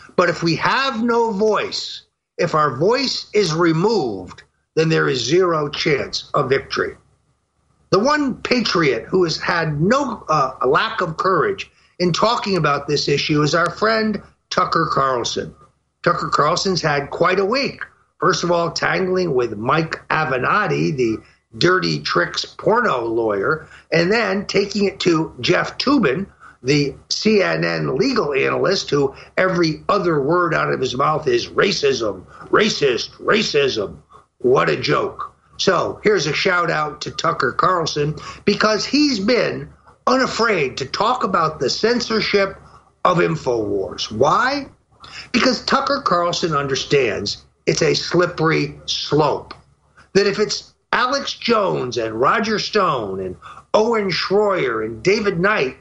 But if we have no voice, if our voice is removed, then there is zero chance of victory. The one patriot who has had no lack of courage in talking about this issue is our friend Tucker Carlson. Tucker Carlson's had quite a week. First of all, tangling with Mike Avenatti, the dirty tricks porno lawyer, and then taking it to Jeff Toobin, the CNN legal analyst, who every other word out of his mouth is racism, racist, racism. What a joke. So here's a shout out to Tucker Carlson, because he's been unafraid to talk about the censorship of InfoWars. Why? Because Tucker Carlson understands it's a slippery slope. That if it's Alex Jones and Roger Stone and Owen Schroyer and David Knight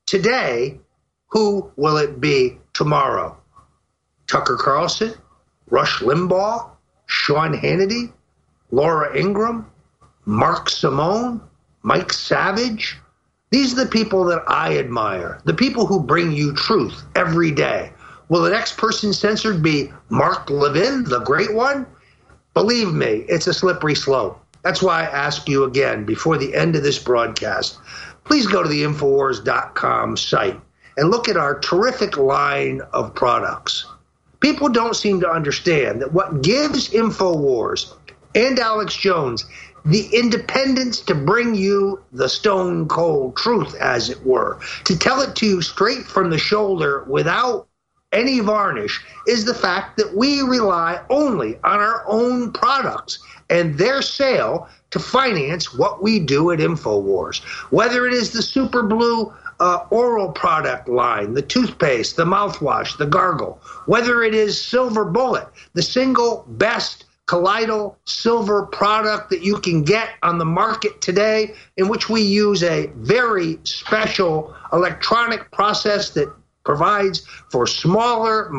today, who will it be tomorrow? Tucker Carlson, Rush Limbaugh, Sean Hannity, Laura Ingraham, Mark Simone, Mike Savage. These are the people that I admire, the people who bring you truth every day. Will the next person censored be Mark Levin, the great one? Believe me, it's a slippery slope. That's why I ask you again, before the end of this broadcast, please go to the Infowars.com site and look at our terrific line of products. People don't seem to understand that what gives InfoWars and Alex Jones the independence to bring you the stone cold truth, as it were, to tell it to you straight from the shoulder without any varnish, is the fact that we rely only on our own products and their sale to finance what we do at InfoWars. Whether it is the Super Blue oral product line, the toothpaste, the mouthwash, the gargle, whether it is Silver Bullet, the single best colloidal silver product that you can get on the market today, in which we use a very special electronic process that provides for smaller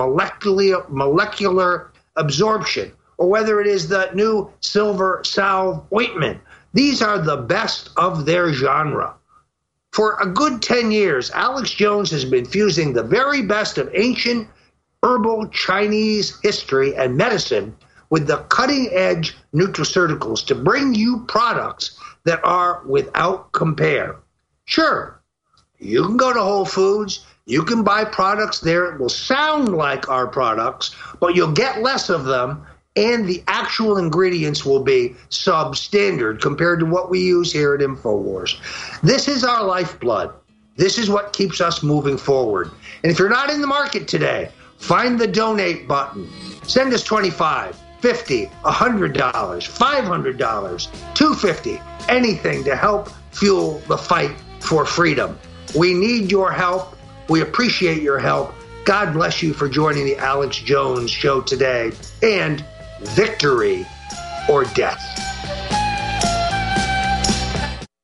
molecular absorption, or whether it is the new Silver Salve ointment. These are the best of their genre. For a good 10 years, Alex Jones has been fusing the very best of ancient herbal Chinese history and medicine with the cutting-edge nutraceuticals to bring you products that are without compare. Sure, you can go to Whole Foods, you can buy products there. It will sound like our products, but you'll get less of them, and the actual ingredients will be substandard compared to what we use here at InfoWars. This is our lifeblood. This is what keeps us moving forward. And if you're not in the market today, find the donate button. Send us $25, $50, $100, $500, $250, anything to help fuel the fight for freedom. We need your help. We appreciate your help. God bless you for joining the Alex Jones Show today. And victory or death.